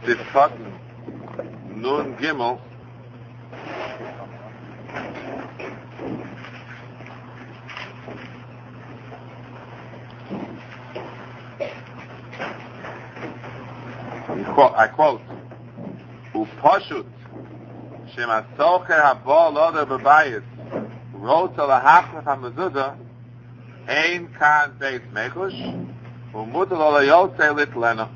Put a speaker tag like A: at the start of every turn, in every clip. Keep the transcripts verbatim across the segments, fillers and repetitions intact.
A: Sifkat Nun Gimel. I quote, Upashut Shemasocher Haba Loda Babayis wrote to the Hachaf HaMezuzah Ein Kan Beis Mechush Umutal Ola Yotze Litlena.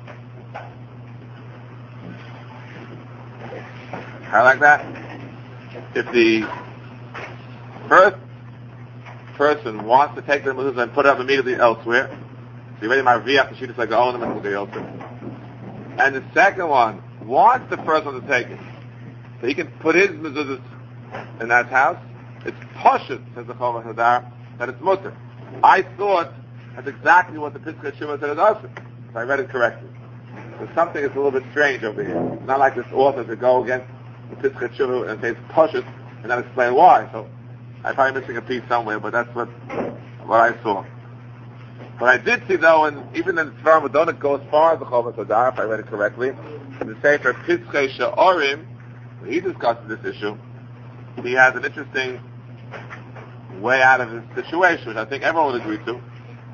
A: I like that. If the first person wants to take the mezuzah and put it up immediately elsewhere, so you're ready my v'yach, the sheet is like the own and the elsewhere. And the second one wants the first one to take it, so he can put his mezuzahs in that house. It's poshut, says the Chovah Hadar, that it's mutter. I thought that's exactly what the Piskei Teshuvah said is also, if I read it correctly. There's something that's a little bit strange over here. It's not like this author to go against the Piskei Teshuvah and say it's poshut and then explain why. So I'm probably missing a piece somewhere, but that's what what I saw. But I did see though, and even in Svarim, don't go as far as the Chovah Hadar, if I read it correctly, in the Sefer Piskei She'orim, when he discusses this issue, he has an interesting way out of his situation, which I think everyone would agree to.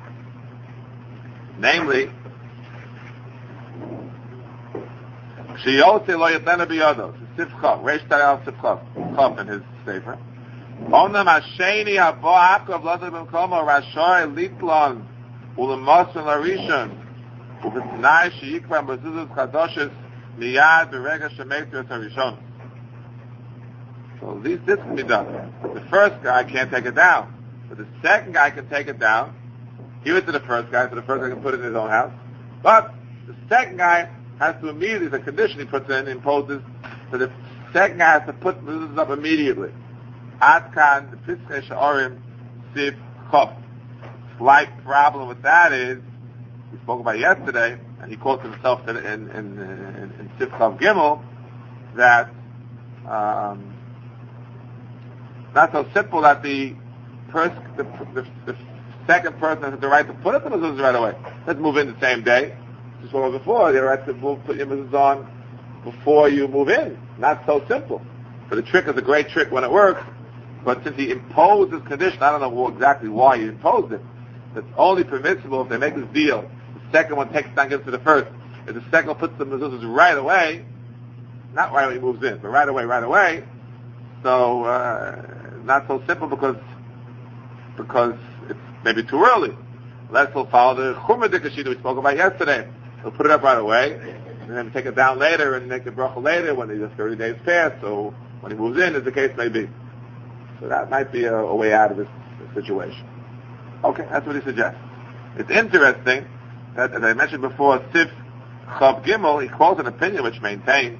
A: Namely, Shiyotze lo yetena biyodo, Sifcha, Reish Tarei Sifcha, Chaf in his Sefer. Onam Hasheni habo Yaakov Loda b'mkomo Rashoy Litlon Ulemoson Larishon Ubetnai Sheyikva Mezuzos Chadoshes Miyad Berega Shemeitzu Harishon. So at least this can be done. The first guy can't take it down, but the second guy can take it down. Give it to the first guy, so the first guy can put it in his own house. But the second guy has to immediately, the condition he puts in, imposes, so the second guy has to put this up immediately. Adkan, the Piskei She'orim, Siv Chof. Slight problem with that is, we spoke about yesterday, and he quotes himself in, in, in, in, in Siv Chof Gimel, that um, not so simple that the, pers- the, the, the second person has the right to put up the mezuzah right away. Let's move in the same day. Just what was before, you have the right to move, put your mezuzah on before you move in. Not so simple. So the trick is a great trick when it works, but since he imposed this condition, I don't know exactly why he imposed it. It's only permissible if they make this deal. The second one takes it down, gives it to the first. If the second one puts the mezuzahs right away, not right when he moves in, but right away, right away. So uh, not so simple because because it's maybe too early. Let's we'll follow the Chumrah Dikashita we spoke about yesterday. He'll put it up right away, and then take it down later and make the bracha later when the thirty days pass. So when he moves in, as the case may be. So that might be a, a way out of this, this situation. Okay, that's what he suggests. It's interesting that, as I mentioned before, Sif Chav Gimel, he quotes an opinion which maintains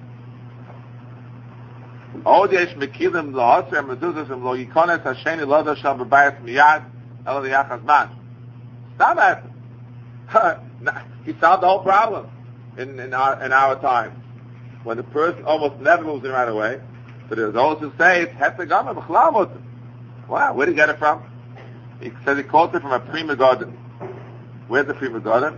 A: Od yesh mekilim lo asr mezuzos lo yikones hasheni lodo shal bebayis miyad el liyachas man. Stop it. He solved the whole problem in, in our in our time, when the person almost never moves in right away. So there's those who say it's hetzegama b'chlamot. Wow, where did he get it from? He says he quotes it from a Pri Megadim. Where's the Pri Megadim?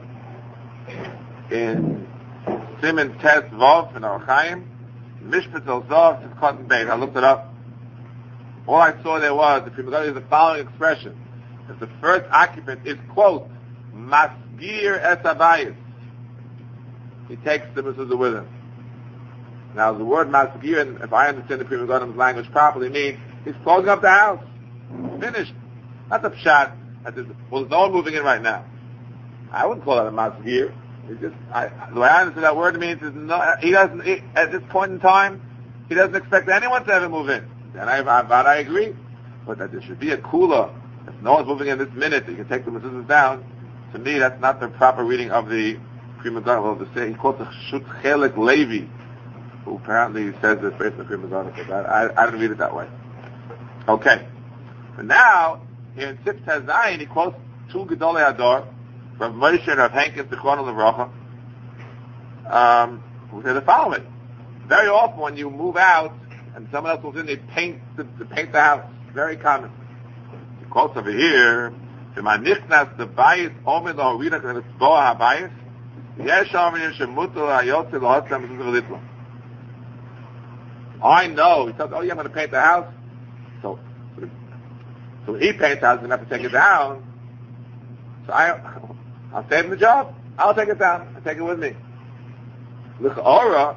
A: In Siman Tes Vav in Orach Chaim. Mishpat El Zav to Cotton Bait. I looked it up. All I saw there was, the Pri Megadim is the following expression. That the first occupant is, quote, Masgir Es Abayis. He takes the mezuzah with him. Now the word Masgir, and if I understand the Pri Megadim's language properly, means he's closing up the house. Finished. Not the pshat. That is, well, there's no one moving in right now. I wouldn't call that a Masgir. It's just, I, the way I understand that word means is no, he doesn't, he, at this point in time, he doesn't expect anyone to ever move in. And I, I, I agree. But that there should be a kula. If no one's moving in this minute, you can take the mezuzahs down. To me, that's not the proper reading of the Pri Megadim. Well, to say, he quotes the Shut Chelik Levi, who apparently says this based on the Pri Megadim. But I, I, I didn't read it that way. Okay. But now, here in Sif Tazayin, he quotes two Gedolei Hador, Rav Moshe and Rav Henkes, Zichrono Livracha, um, who say the following. Very often when you move out and someone else moves in, they paint the, they paint the house. Very common. He quotes over here, the I know. He says, oh yeah, I'm going to paint the house. So, so he paints the house, he's going to have to take it down. So I, I'll save him the job. I'll take it down. I'll take it with me. L'cha'ora,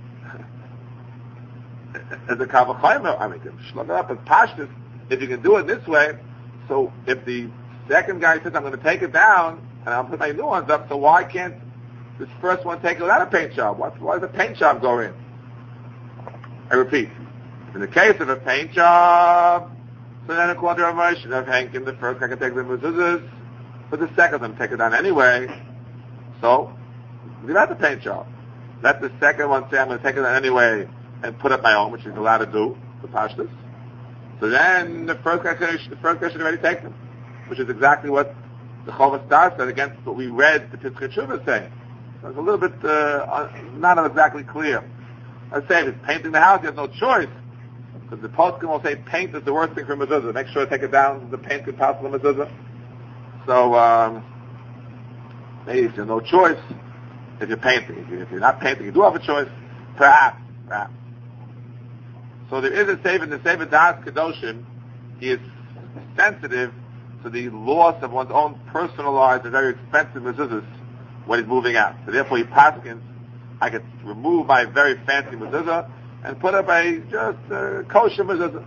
A: as a kavachaymer, I mean, shlug it up as pashtus, if you can do it this way, so if the second guy says, I'm going to take it down, and I'll put my new ones up, so why can't this first one take it without a paint job? Why, why does a paint job go in? I repeat, in the case of a paint job, so then according to Rav Moshe, Rav Henkin, the first guy can take the mezuzahs, but the second one take it down anyway, so leave out the paint job. Let the second one say, I'm going to take it down anyway, and put up my own, which he's allowed to do, the pashtus. So then the first guy should, the first guy should already take them, which is exactly what the Chovas Dar said against what we read the Piskei Teshuva saying. So it's a little bit uh, not exactly clear. I say if he's painting the house, he has no choice, because the poskim will say paint is the worst thing for mezuzah. Make sure to take it down. The paint could possibly mezuzah. So um, maybe if you have no choice, if you're painting, if, you, if you're not painting, you do have a choice. Perhaps, perhaps. So there is a sefer in the Sefer Das Kedoshim. He is sensitive to the loss of one's own personalized and very expensive mezuzahs when he's moving out. So therefore he paskins, I could remove my very fancy mezuzah and put up a just uh, kosher mezuzah.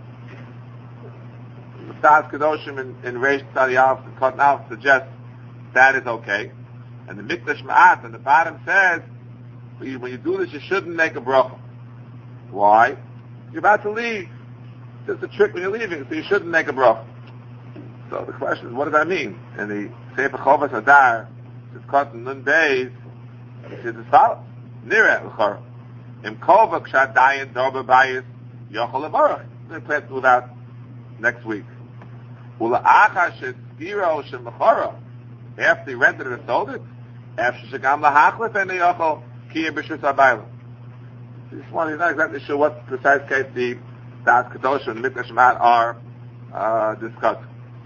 A: The Das Kedoshim in, in Reish Tzadi Aleph and Katan Aleph suggests that is okay. And the Mikdash Ma'at on the bottom says, when you, when you do this, you shouldn't make a bracha. Why? You're about to leave. It's a trick when you're leaving, so you shouldn't make a bracha. So the question is, what does that mean? And the Sefer Chovas Hadar, it's called Nun Beis, it says as follows. Nireh l'chor. Im kova kshat dayin dorba bayis yochol levarach. We're going to play through that next week. Ula'acha sheskiro shemachara. After he rented it and sold it, after shegam lahachlif and yochol kiyim b'shus habayla. This one, he's not exactly sure what precise case the Das Kedoshim and Mikdash Ma'at are uh, discussing.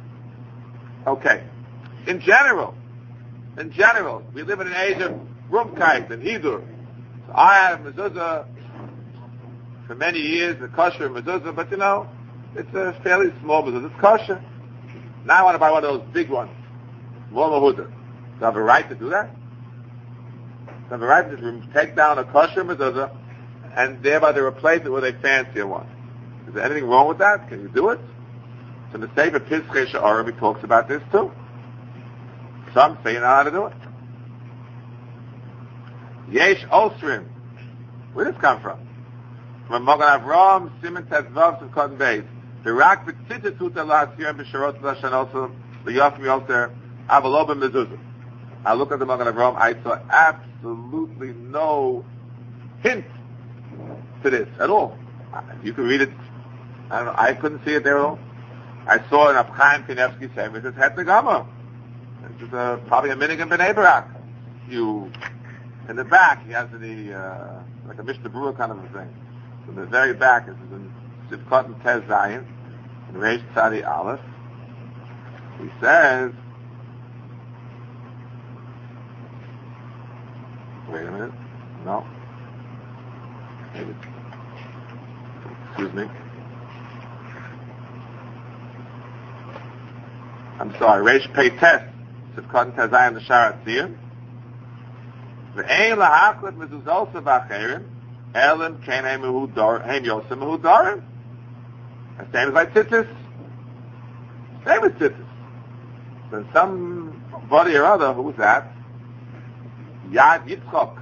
A: Okay. In general, in general, we live in an age of rumkeit and hidur. So I have mezuzah for many years, a kosher mezuzah, but you know, it's a fairly small mezuzah. It's kosher. Now I want to buy one of those big ones, more mahudah. Do I have a right to do that? Do I have a right to just take down a kosher mezuzah and thereby to replace it with a fancier one? Is there anything wrong with that? Can you do it? So the Sefer Piskei She'arim, he talks about this too. Some say you know how to do it. Yesh Osrim. Where did this come from? From Mogan Avram, Simon Tezvav, and Cotton Beis. The Rak B'tzita Tuta last year, and B'Sharot Lashan also, the Yofim Yoser, Avalob and Mezuzah. I looked at the Mogan Avram, I saw absolutely no hint to this at all. You can read it. I don't know. I couldn't see it there at all. I saw in Abchaim Kanevsky saying, it says Hetzegama. It's uh, probably a Minigan B'nai Barak. You, in the back, he has the, uh, like a Mishnah Brewer kind of a thing. So in the very back, this is in Sivkot and Tez Zayin, in Reish Tzadi Aleph. He says, wait a minute. No. Maybe. Excuse me. I'm sorry, Reish Pei Tes, Sivkot and Tez Zayin, the Sharat Tzir. Ve'ein lahachlet mezuzah v'acherim, elim kein heim mehudar, heim yosem mehudarim. The same as like tzitzis. Same as tzitzis. So somebody or other, who's that? Yad Yitzchok.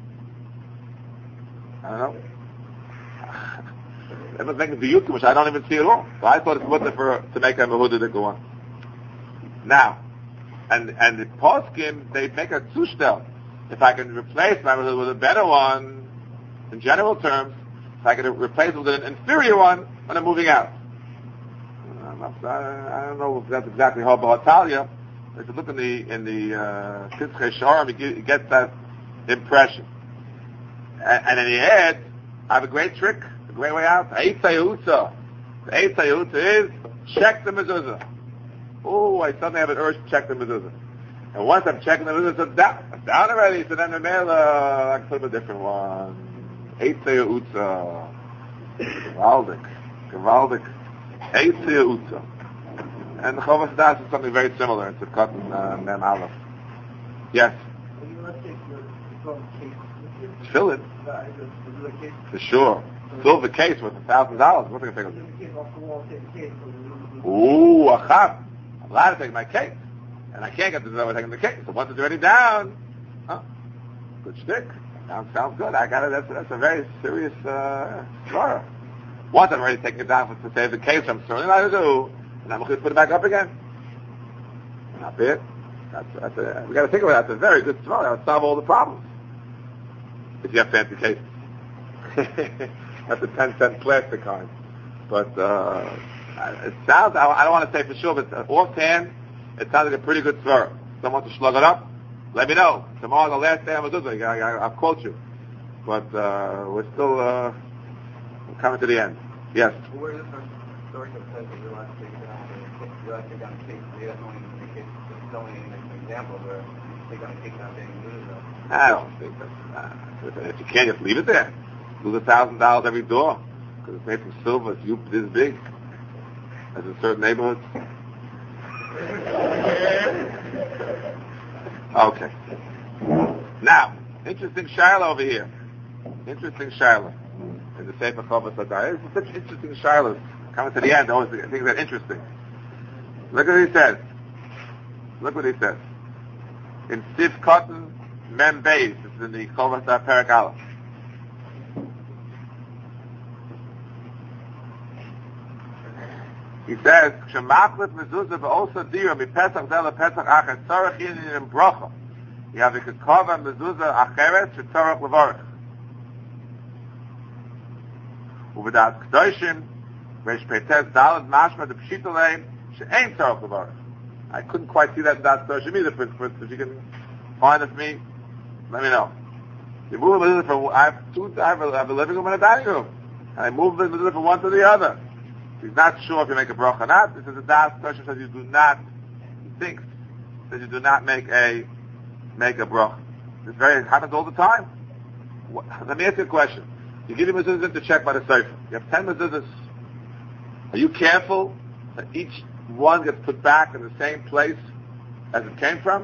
A: I don't know. Everyone's making the Yudkim, which I don't even see at all. So I thought it's mutter for to make a mehudah to go on. Now, and and the poskim, they make a zushtel. If I can replace my mezuzah with a better one, in general terms, if I can replace it with an inferior one when I'm moving out. I'm not, I don't know if that's exactly how Ba'atalia. If you look in the in the Piskei She'arim, you get that impression. And, and then he adds, I have a great trick, a great way out. Eitz Hayutza. The Eitz Hayutza is check the mezuzah. Oh, I suddenly have an urge to check the mezuzah. And once I'm checking the mezuzah, it's down, it's down already. So then the mail, uh, I can put up a different one. Eitzei Utza. Gewaldig. Gewaldig. Eitzei Utza. And the Chovas Das is something very similar. It's a cotton uh, Mem Aleph. Yes. Fill it. For sure. Silver case worth a thousand dollars. What's I going to take? Ooh, a chab. I'm allowed to take my case. And I can't get the without taking the case. So once it's already down, huh? Good shtick. Sounds, sounds good. I got it. That's, that's a very serious uh, svara. Once I'm already taking it down for, to save the case, I'm certainly not going to do. And I'm going to put it back up again. Not bad. That's, that's a, we got to think about it. That's a very good svara. That would solve all the problems. If you have fancy cases. That's a ten cent plastic kind. But uh, it sounds, I, I don't want to say for sure, but offhand, it sounds like a pretty good svara. Someone to slug it up, let me know. Tomorrow's the last day of Mezuzah. I, I, I'll quote you. But uh, we're still uh, we're coming to the end. Yes?
B: Where is the source of says that you're allowed to take down you're allowed to take down the case? That's only in the case. It's only an example where you take down a case down being Mezuzah.
A: I don't think that's... Uh, if you can't, just leave it there. Lose a thousand dollars every door because it's made from silver. It's this big, as in certain neighborhoods. Okay. Now, interesting Shiloh over here. Interesting Shiloh in the Sefer Chovas Hadar. It's such interesting Shiloh. Coming to the end, always things that are interesting. Look what he says. Look what he says. In Sif Cotton Mem Beis, this is in the Chovas Hadar Perek Aleph. He says, "Shemachlet mezuzah ve'osa dira mipesach zeh lepesach acher tzarich yinin in bracha. You have a kekava mezuzah acheret shetzarich levarich. Uvedat kedoshim reish peites dalad mashma de pshita leim she'ein tzarich levarich." I couldn't quite see that in that kedoshim either. For, for, if you can find it for me, let me know. You move the mezuzah from I have two. I have, a, I have a living room and a dining room, and I move the mezuzah from one to the other. He's not sure if you make a bracha or not. This is a das question says you do not, he thinks that you do not make a, make a bracha. This very, it happens all the time. What, let me ask you a question. You give him a mezuzah to check by the sefer. You have ten mezuzahs. Are you careful that each one gets put back in the same place as it came from?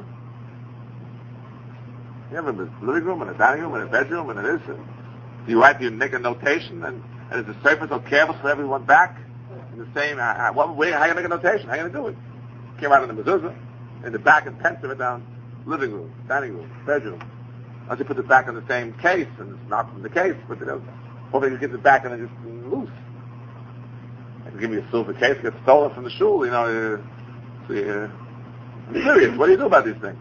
A: You have a living room and a dining room and a bedroom and a this. And do you write, do you make a notation and, and is the sefer so careful for everyone back? The same, uh, what way, how are you going to make a notation? How are you going to do it? Came out in the mezuzah, in the back and pencil it down, living room, dining room, bedroom. Unless you put it back in the same case, and it's not in the case, but you know, hopefully you get it back and it's just loose. And you give me a silver case, it gets stolen from the shul, you know, uh, so, uh, I'm serious, what do you do about these things?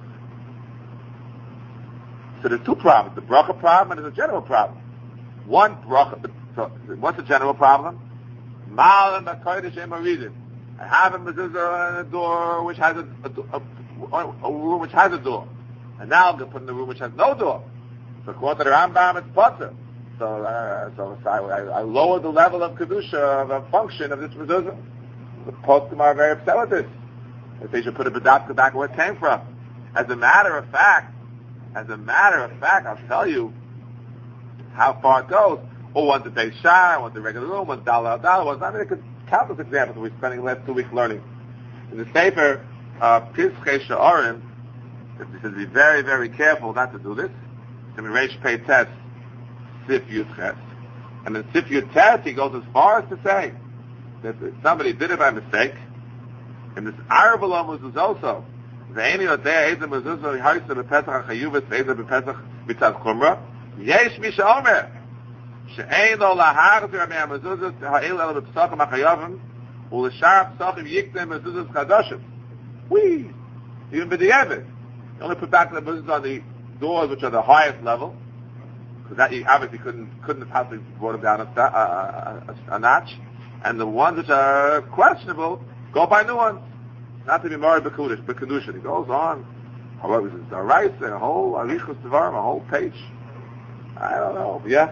A: So there's two problems, the bracha problem and there's a general problem. One bracha, so what's the general problem? I have a mezuzah and a door which has a, a, a, a room which has a door, and now I'm going to put in the room which has no door. So according to the Rambam, it's potter. So, uh, so, so I, I lowered the level of kedusha of a function of this mezuzah. The poskim are very upset with this. They should put a bedapka back where it came from. As a matter of fact, as a matter of fact, I'll tell you how far it goes. Or one's a Beis Shar, one's a regular room, one's dollar dollar, one's not. I mean, it could countless examples we're spending the last two weeks learning. In the Sefer, uh, Piskei Sha'arim, it says be very, very careful not to do this. In Reish Pei Tes, Sif Yud Ches. And in Sif Yud Tes, he goes as far as to say that if somebody did it by mistake, and this Arab Olam was also, Ve'eni Odeh Eza Mezuzah Harisa B'Pesach HaChayuvis Ve'eza B'Pesach Mitzad Chumrah, Yesh Mi She'omer, שאין לו להחזיר מהמזוזות האלה אלא בפסחים החייבים ולשאר הפסחים יקדם מזוזות חדשות. We, even b'di'evet, you only put back the mezuzahs on the doors which are the highest level, because that you obviously couldn't couldn't have possibly brought them down a, a, a, a notch, and the ones which are questionable go by new ones, not to be married b'kudish, b'kedushin. He goes on. However, this is a rice and a whole arichus devarim, a whole page. I don't know. Yeah.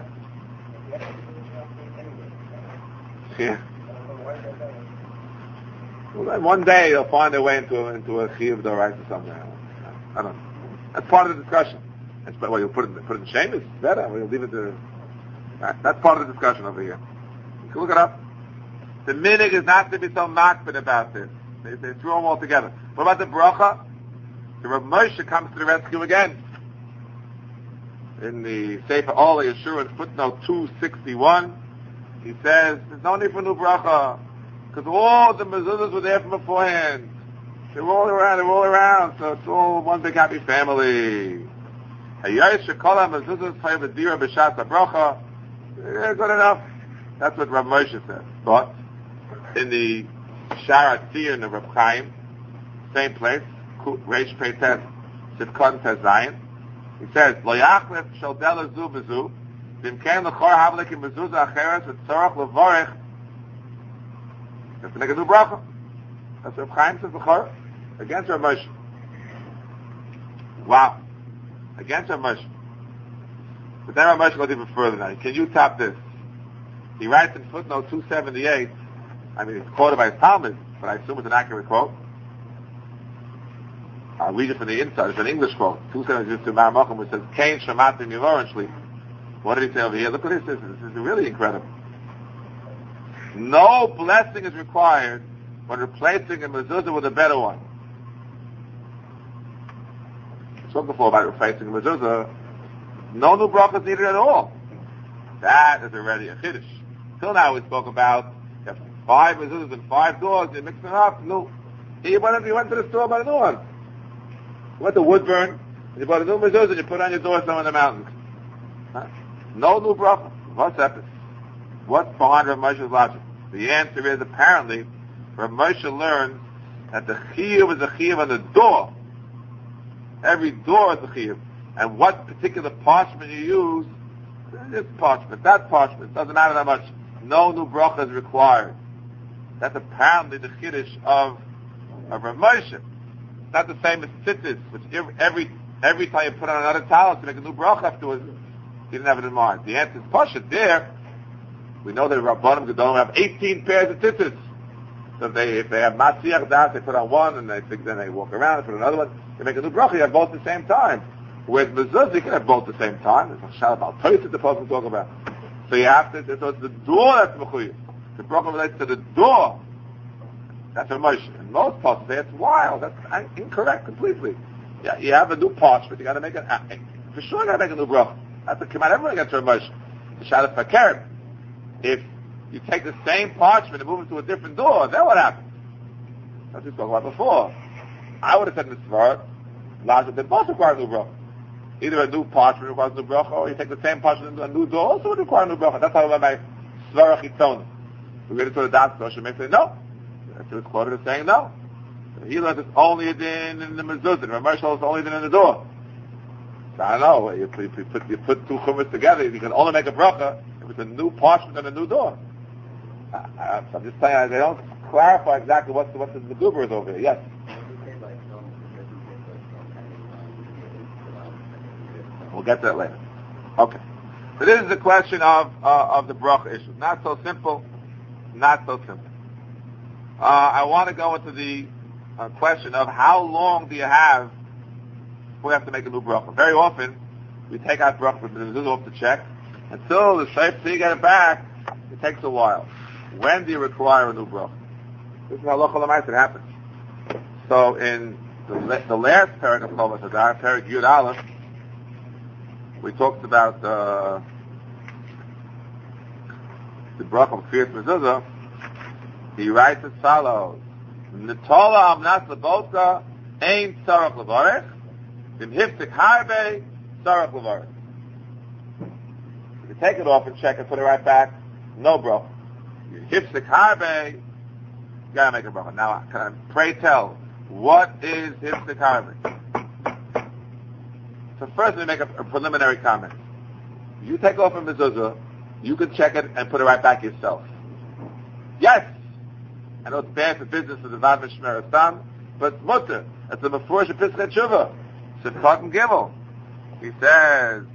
A: Yeah. Well, then one day they'll find their way into a, into a chiyuv d'oraisa somewhere. I don't know. That's part of the discussion. It's, well, you'll put it in, put it in shame, it's better. We'll leave it to... Right, that's part of the discussion over here. You can look it up. The minig is not to be so makbid about this. They, they threw them all together. What about the bracha? The Rav Moshe comes to the rescue again. In the Sefer Ola Yeshua, footnote two sixty-one, he says, there's no need for new bracha, because all the mezuzahs were there from beforehand. They were all around, they were all around, so it's all one big happy family. Yeah, good enough. That's what Rav Moshe says. But in the Sharat Tziyun of Rav Chaim, same place, Reish Pei Tes, Sivkon Tes Zayin, he says, Lo yachlef shel dela zu bezu, v'imken l'chor havlik im mezuzah acheres v'tzorach levorech. You have to make a new bracha. That's what Rav Chaim says, l'chor, against Rav Moshe. Wow. Against Rav Moshe. But then Rav Moshe goes even further now. Can you top this? He writes in footnote two seventy-eight, I mean, it's quoted by his Talmud, but I assume it's an accurate quote. I'll read it from the inside. It's an English quote. two seventy-eight to Maramachim, which says, Kain shamatim yivorenshli. What did he say over here? Look what this is. This is really incredible. No blessing is required when replacing a mezuzah with a better one. I spoke before about replacing a mezuzah. No new bracha is needed at all. That is already a chiddush. Till now we spoke about you have five mezuzahs and five doors, you mix them up. No. You went, you went to the store, bought a new one. You went to Woodburn, you bought a new mezuzah and you put on your door somewhere in the mountains. Huh? No new bracha. What's that? What's behind Rav Moshe's logic? The answer is apparently Rav Moshe learns that the chiyuv is a chiyuv on the door. Every door is a chiyuv. And what particular parchment you use, this parchment, that parchment, doesn't matter that much. No new bracha is required. That's apparently the chiddush of, of Rav Moshe. It's not the same as tzitzis, which every every time you put on another towel to make a new bracha afterwards, he didn't have it in mind. The answer is pashut. There, we know that Rabbanim Gedolim have eighteen pairs of tzitzis. So if they if they have matziach das, they put on one, and they then they walk around and put another one. They make a new bracha. You have both at the same time. Whereas mezuzah, you can have both at the same time. There's a shal about toilet the person talk about. So you have to. So it's the door that's mechuyev. The bracha relates to the door. That's a Moshe. In most parts, say it's wild. That's incorrect completely. Yeah, you have a new parchment. You got to make it. For sure, you got to make a new bracha. That's a command. Everyone gets a Moshe. The shal of fakir. If you take the same parchment and move it to a different door, then what happens? That's what we spoke about before. I would have said in the Svarah, Lazar, they both require a new bracha. Either a new parchment requires a new bracha, or you take the same parchment and a new door also would require a new bracha. That's how I my Svarah Chitzon. We read it to the Das Rosh and say no. That's what it's quoted as saying no. He learns it's only in, in the mezuzah. The Ramesh is only in the door. So I don't know. You, you, you, put, you put two chumras together, you can only make a bracha if it's a new parchment and a new door. I, I, I'm just saying, they don't clarify exactly what the, what the meguber is over here. Yes? We'll get to that later. Okay. So this is the question of uh, of the bracha issue. Not so simple. Not so simple. Uh, I want to go into the uh, question of how long do you have before you have to make a new bracha. Very often, we take out bracha from the mezuzah off the check. Until the shape, so you get it back, it takes a while. When do you require a new bracha? This is how halacha l'maaseh happens. So in the, the last parak of Chol Hadar, parak Yud Aleph, we talked about uh, the bracha of Kriyas Mezuzah. He writes as follows: Netola amnas lebota ein tzarach levarech, v'im hifzik harbe tzarach levarech. If you take it off and check and put it right back, no bracha. You hifzik harbe, you gotta make a bracha. Now, can I pray tell, what is hifzik harbe? So first, we make a, a preliminary comment. You take off a mezuzah, you can check it and put it right back yourself. Yes! I know it's bad for business for the Vad Mishmer Astam, but mutter. It's a Mefurish of Pischei Tshuva. Sivkot and Gimel. He says,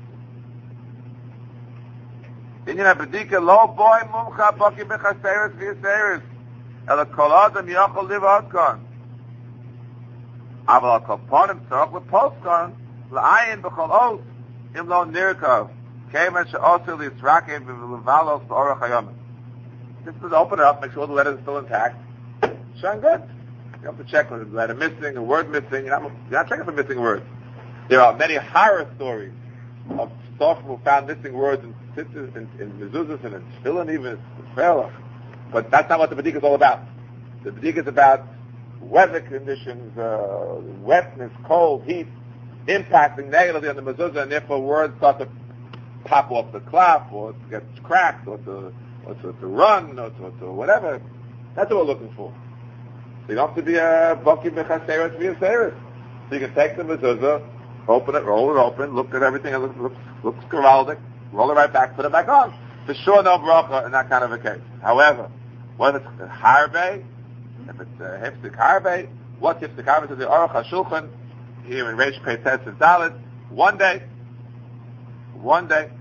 A: Inyan HaBedika lo boy mumcha baki bechaseres v'yaseres ela kol adam yachol liv hadkan. Aval Kaponim Tzorach Leposkan L'Ayin B'Chol Oz Im Lo Nirkov Kemen She'Osir L'Yisrakim V'Levalos B'Orach Hayom. Just to open it up, make sure the letter is still intact. Shine good. You have to check when there's a letter missing, a word missing. You're not, you're not checking for missing words. There are many horror stories of Sofrim who found missing words in tzitzis, in, in mezuzahs, and in tefillin, even in tefillah. But that's not what the B'dika is all about. The B'dika is about weather conditions, uh, wetness, cold, heat, impacting negatively on the mezuzah, and therefore words start to pop off the cloth, or to get cracked, or to, or to, to run, or to, to whatever. That's what we're looking for. So you don't have to be a Baki B'chaseres to be a Seres. So you can take the mezuzah, open it, roll it open, look at everything, and it looks, looks, looks Geraldic, roll it right back, put it back on. For sure, no bracha in that kind of a case. However, whether it's a harbe, if it's a hifzik harbe, what hifzik harbe is the Aruch HaShulchan, here in Reish Pei Tes and Dalet, one day, one day,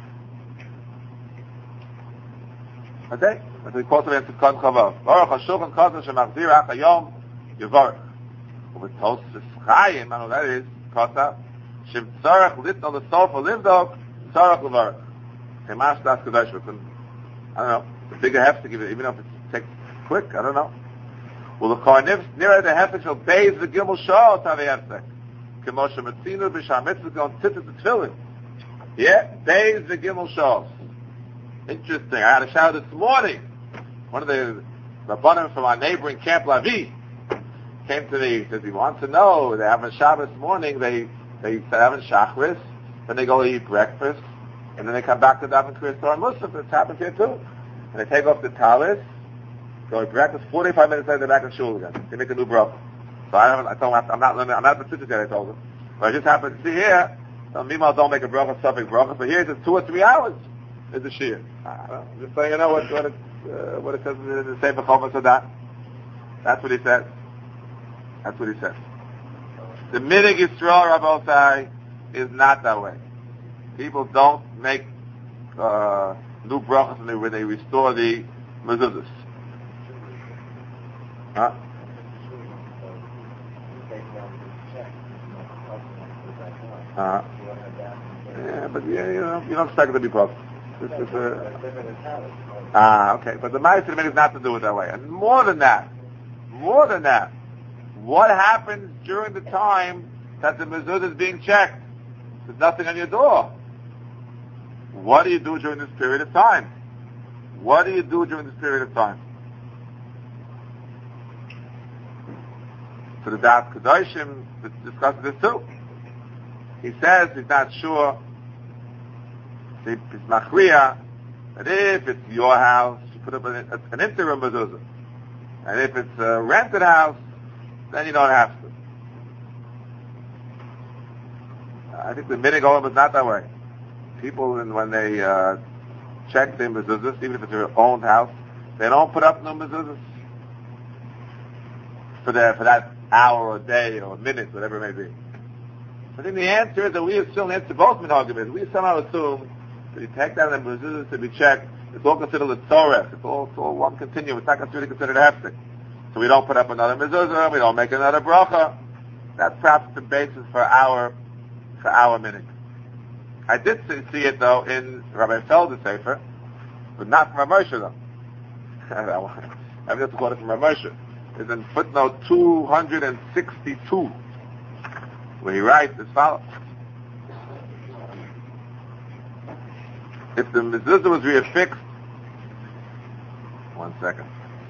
A: okay? That's what we quote against the Kon Chavav. Aruch HaShulchan Kozan Shemachzir Ach HaYom Yevarech. With Tosfos Chaim, I know that is, Kosa, Shem Tzarech Litno L'Sof L'Ivdok, Tzarech L'Varech. Chemash Das Kedosh, I don't know, it's a bigger heftig, even if it takes quick, I don't know. Well, the Kohanim, near the heftig, shall bathe the Gimel Shah, Tavi Heftig. Kemoshe Metzinu, B'Shah Mitzvah, going to sit at the tefillin. Yeah, bathe the Gimel Shahs. Interesting. I had a shower this morning. One of the Rabbanim from our neighboring Camp Lavi came to me, says he wants to know, they have a Shabbos morning, they, they have a Shachris, then they go to eat breakfast, and then they come back to Daven Kriyas Torah and Musaf. It's happened here too. And they take off the talis, go to breakfast, forty-five minutes later they're back in shul again. They make a new bracha. So I haven't, I told him, I'm not learning, I'm not the sister yet, I told him. But I just happened to see here, so meanwhile don't make a bracha, subject bracha, but here it's two or three hours is the shir. I don't know, I'm just saying, you know what, what it, uh, what it says in the Sefer Chomas of that. That's what he says. That's what he says. The Minig Yisrael, Rabbosai, is not that way. People don't make uh, new brachas when they, when they restore the mezuzahs. Huh? Uh, yeah, but yeah, you know, you don't expect it to be perfect. This is a, ah, okay. But the Ma'aseh is not to do it that way. And more than that, more than that, what happens during the time that the mezuzah is being checked? There's nothing on your door. What do you do during this period of time? What do you do during this period of time? So the Das Kedoshim discusses this too. He says he's not sure. It's machriya that if it's your house, you put up an, an interim mezuzah, and if it's a rented house, then you don't have to. I think the minig olam is not that way. People, when they uh, check their mezuzahs, even if it's their own house, they don't put up no mezuzahs for that for that hour or day or minute, whatever it may be. I think the answer is that we assume, the answer to both arguments, we somehow assume that you take down the mezuzahs to be checked, it's all considered a tzorech, it's all, it's all one continuum, it's not considered considered heftik. So we don't put up another mezuzah, we don't make another bracha. That's perhaps the basis for our for our minute. I did see it though in Rabbi Felder's Sefer, but not from Rav Moshe though. I have to quote it from Rav Moshe. It's in footnote two hundred sixty-two, where he writes as follows: if the mezuzah was reaffixed, one second.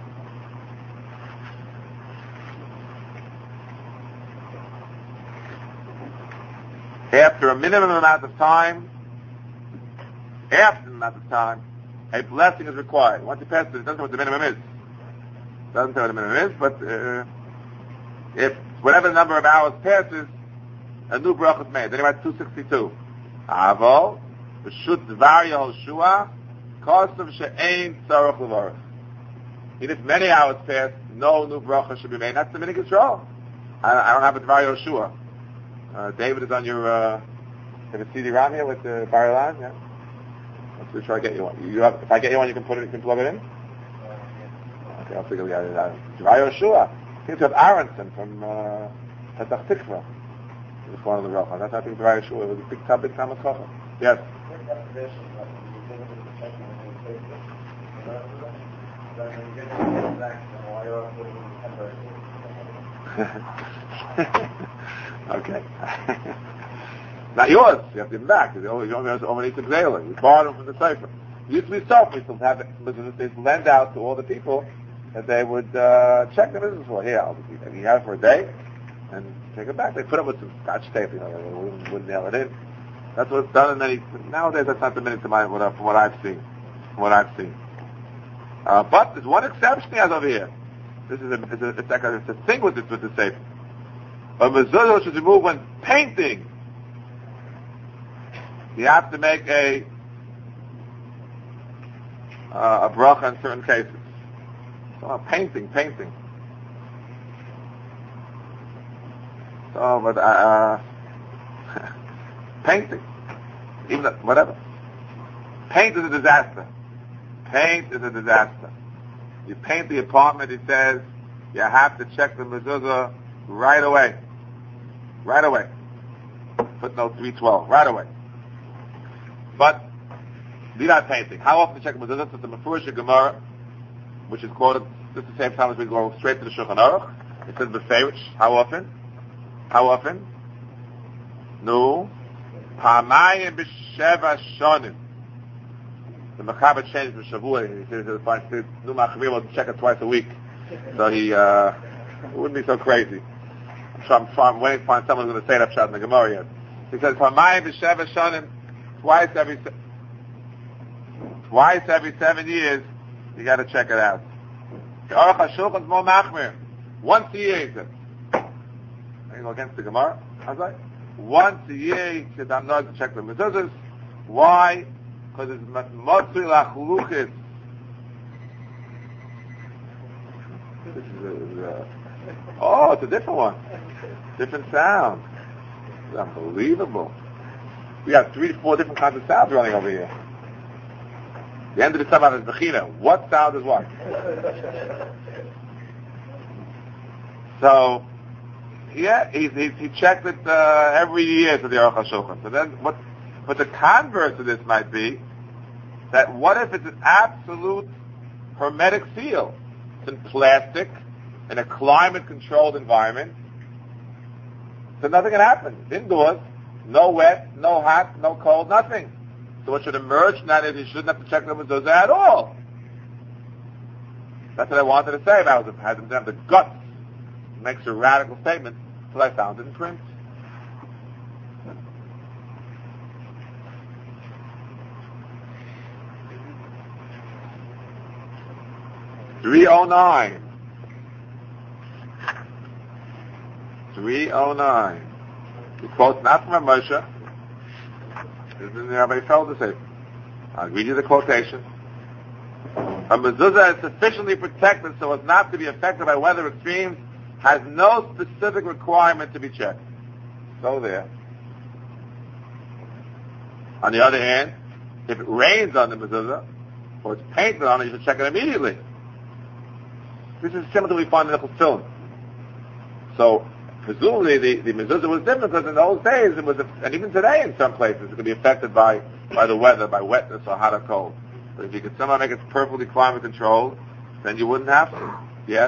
A: After a minimum amount of time, after the amount of time, a blessing is required. Once it passes, it doesn't know what the minimum is. It doesn't say what the minimum is, but uh, if whatever the number of hours passes, a new bracha is made. Then he writes two sixty-two. Avo, v'shut dvar Yehoshua, kosav she'ein tzarech levarach. Even if many hours pass, no new bracha should be made. That's the minig Yisrael. I, I don't have a dvar Yehoshua. Uh, David is on your, uh, have a C D ROM here with the Bar Ilan, yeah? Let's try to get you one. You have, if I get you one, you can put it, you can plug it in? Okay, I'll figure it out. Dvar Yehoshua. I think to have Aronson from, uh, Petach Tikva. It was one of the brachas. That's I think the right issue. It was a big time, big time of kocha. Yes. Okay. Not yours. You have to give them back. You only have to only to Gzela. You borrowed them from the Sefer. It used to be self. We still have it. They lend out to all the people that they would uh, check the business for. Here, I'll give you have it for a day and take it back. They put it with some scotch tape, you know, they wouldn't, wouldn't nail it in. That's what's done. And then he, nowadays, that's not the minute to my, what, from what I've seen. From what I've seen. Uh, but there's one exception he has over here. This is a, it's a, it's like a, it's a thing with this, with the Sefer. A mezuzah should remove when painting. You have to make a uh, a bracha in certain cases. So uh, painting, painting. So, but uh, painting, even the, whatever. Paint is a disaster. Paint is a disaster. You paint the apartment. He says you have to check the mezuzah right away. Right away. Footnote three twelve. Right away. But be not painting. How often check the mezuzah? It's the Mefurish Gemara, which is quoted just the same time as we go straight to the Shulchan Aruch. It says beferish. How often? How often? No. Pamayim b'sheva shonim. The Mechaber changed the Shavua. He says the new Machmir will check it twice a week, so he uh, wouldn't be so crazy. I'm sure I'm, I'm waiting to find someone who's going to say that shot in the Gemara yet. He says Pamayim b'sheva shonim. Twice every se- twice every seven years, you got to check it out. The Aruch HaShulchan is more machmir. Once a year, he says. I go against the Gemara. I was like, once a year, he said, I'm not to check the mezuzahs. Why? Because it's motzui lachluchis. This is a, uh, oh, it's a different one. Different sound. It's unbelievable. We have three to four different kinds of sounds running over here. The end of the Sabbath is Bechina. What sound is what? So, yeah, he, he, he checked it uh, every year to the Aruch HaShulchan. So then, what? But the converse of this might be that what if it's an absolute hermetic seal? It's in plastic, in a climate-controlled environment. So nothing can happen. It's indoors. No wet, no hot, no cold, nothing. So what should emerge from that is you shouldn't have to check the mezuzah at all. That's what I wanted to say. I was I didn't have the guts to make a radical statement until I found it in print. three oh nine. three oh nine. He quotes not from a Moshe. This is in the Rabbi Felder Sefer. I'll read you the quotation. A mezuzah is sufficiently protected so as not to be affected by weather extremes, has no specific requirement to be checked. So there. On the other hand, if it rains on the mezuzah, or it's painted on it, you should check it immediately. This is similar to what we find in the film. So, presumably the, the mezuzah was different because in those days it was, a, and even today in some places, it could be affected by, by the weather, by wetness or hot or cold. But if you could somehow make it perfectly climate controlled, then you wouldn't have to. Yes?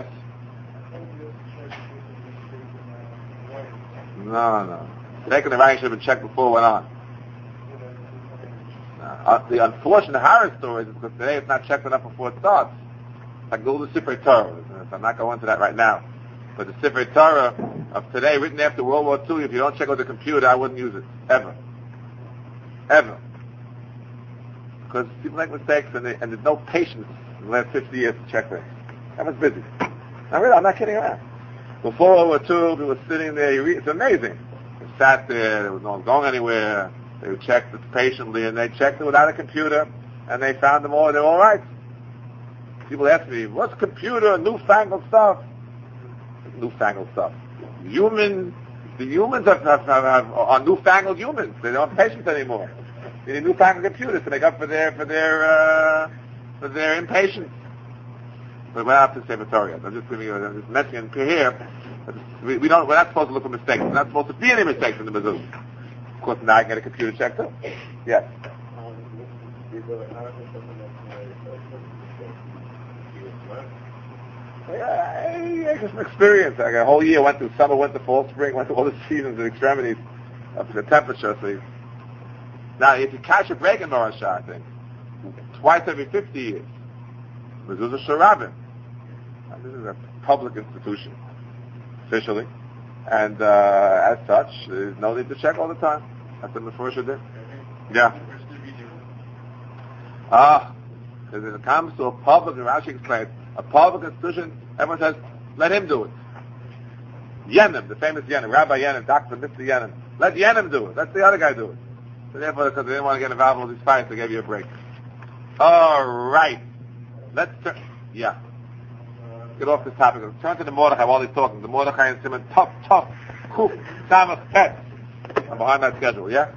A: No, no. Taking the rank should have been checked before it went on. No. Uh, the unfortunate horror story is because today it's not checked enough before it starts. Like the little Sefer Torah. I'm not going into that right now. But the Sefer Torah of today, written after World War Two, if you don't check with the computer, I wouldn't use it. Ever. Ever. Because people make mistakes and, they, and there's no patience in the last fifty years to check things. Everyone's busy. Now really, I'm not kidding around. Before World War Two, people were sitting there, you read, it's amazing. They sat there, there was no one going anywhere, they checked it patiently, and they checked it without a computer, and they found them all, they're all right. People ask me, what's computer, newfangled stuff? Newfangled stuff. Human, the humans have, have, have, have, are newfangled humans. They don't have patience anymore. They need newfangled computers to make up for their, for their, uh, for their impatience. But we're not to Sefer Torah. I'm just giving you, I'm just mentioning here We, we don't, we're not supposed to look for mistakes. There's not supposed to be any mistakes in the mezuzah. Of course, now I can get a computer check too. Yes. I, I just from experience. I got a whole year. Went through summer, went to fall, spring, went to all the seasons and extremities of the temperature. So you, now, if you catch a break in Morashah, I think twice every fifty years, mezuzah sharabim. This is a public institution, officially, and uh, as such, there's no need to check all the time. That's what the Mefurish did. Yeah. Ah, because when it comes to a public, and Rashi explains, a public institution, everyone says, let him do it. Yenim, the famous Yenim, Rabbi Yenim, Doctor Mister Yenim, let Yenim do it. Let the other guy do it. So therefore, because they didn't want to get involved in all these fights, they gave you a break. All right. Let's turn. Yeah. Get off this topic. Let's turn to the Mordechai while he's talking. The Mordechai and Simon, tough, tough, kuf, samach, pet. I'm behind that schedule, yeah?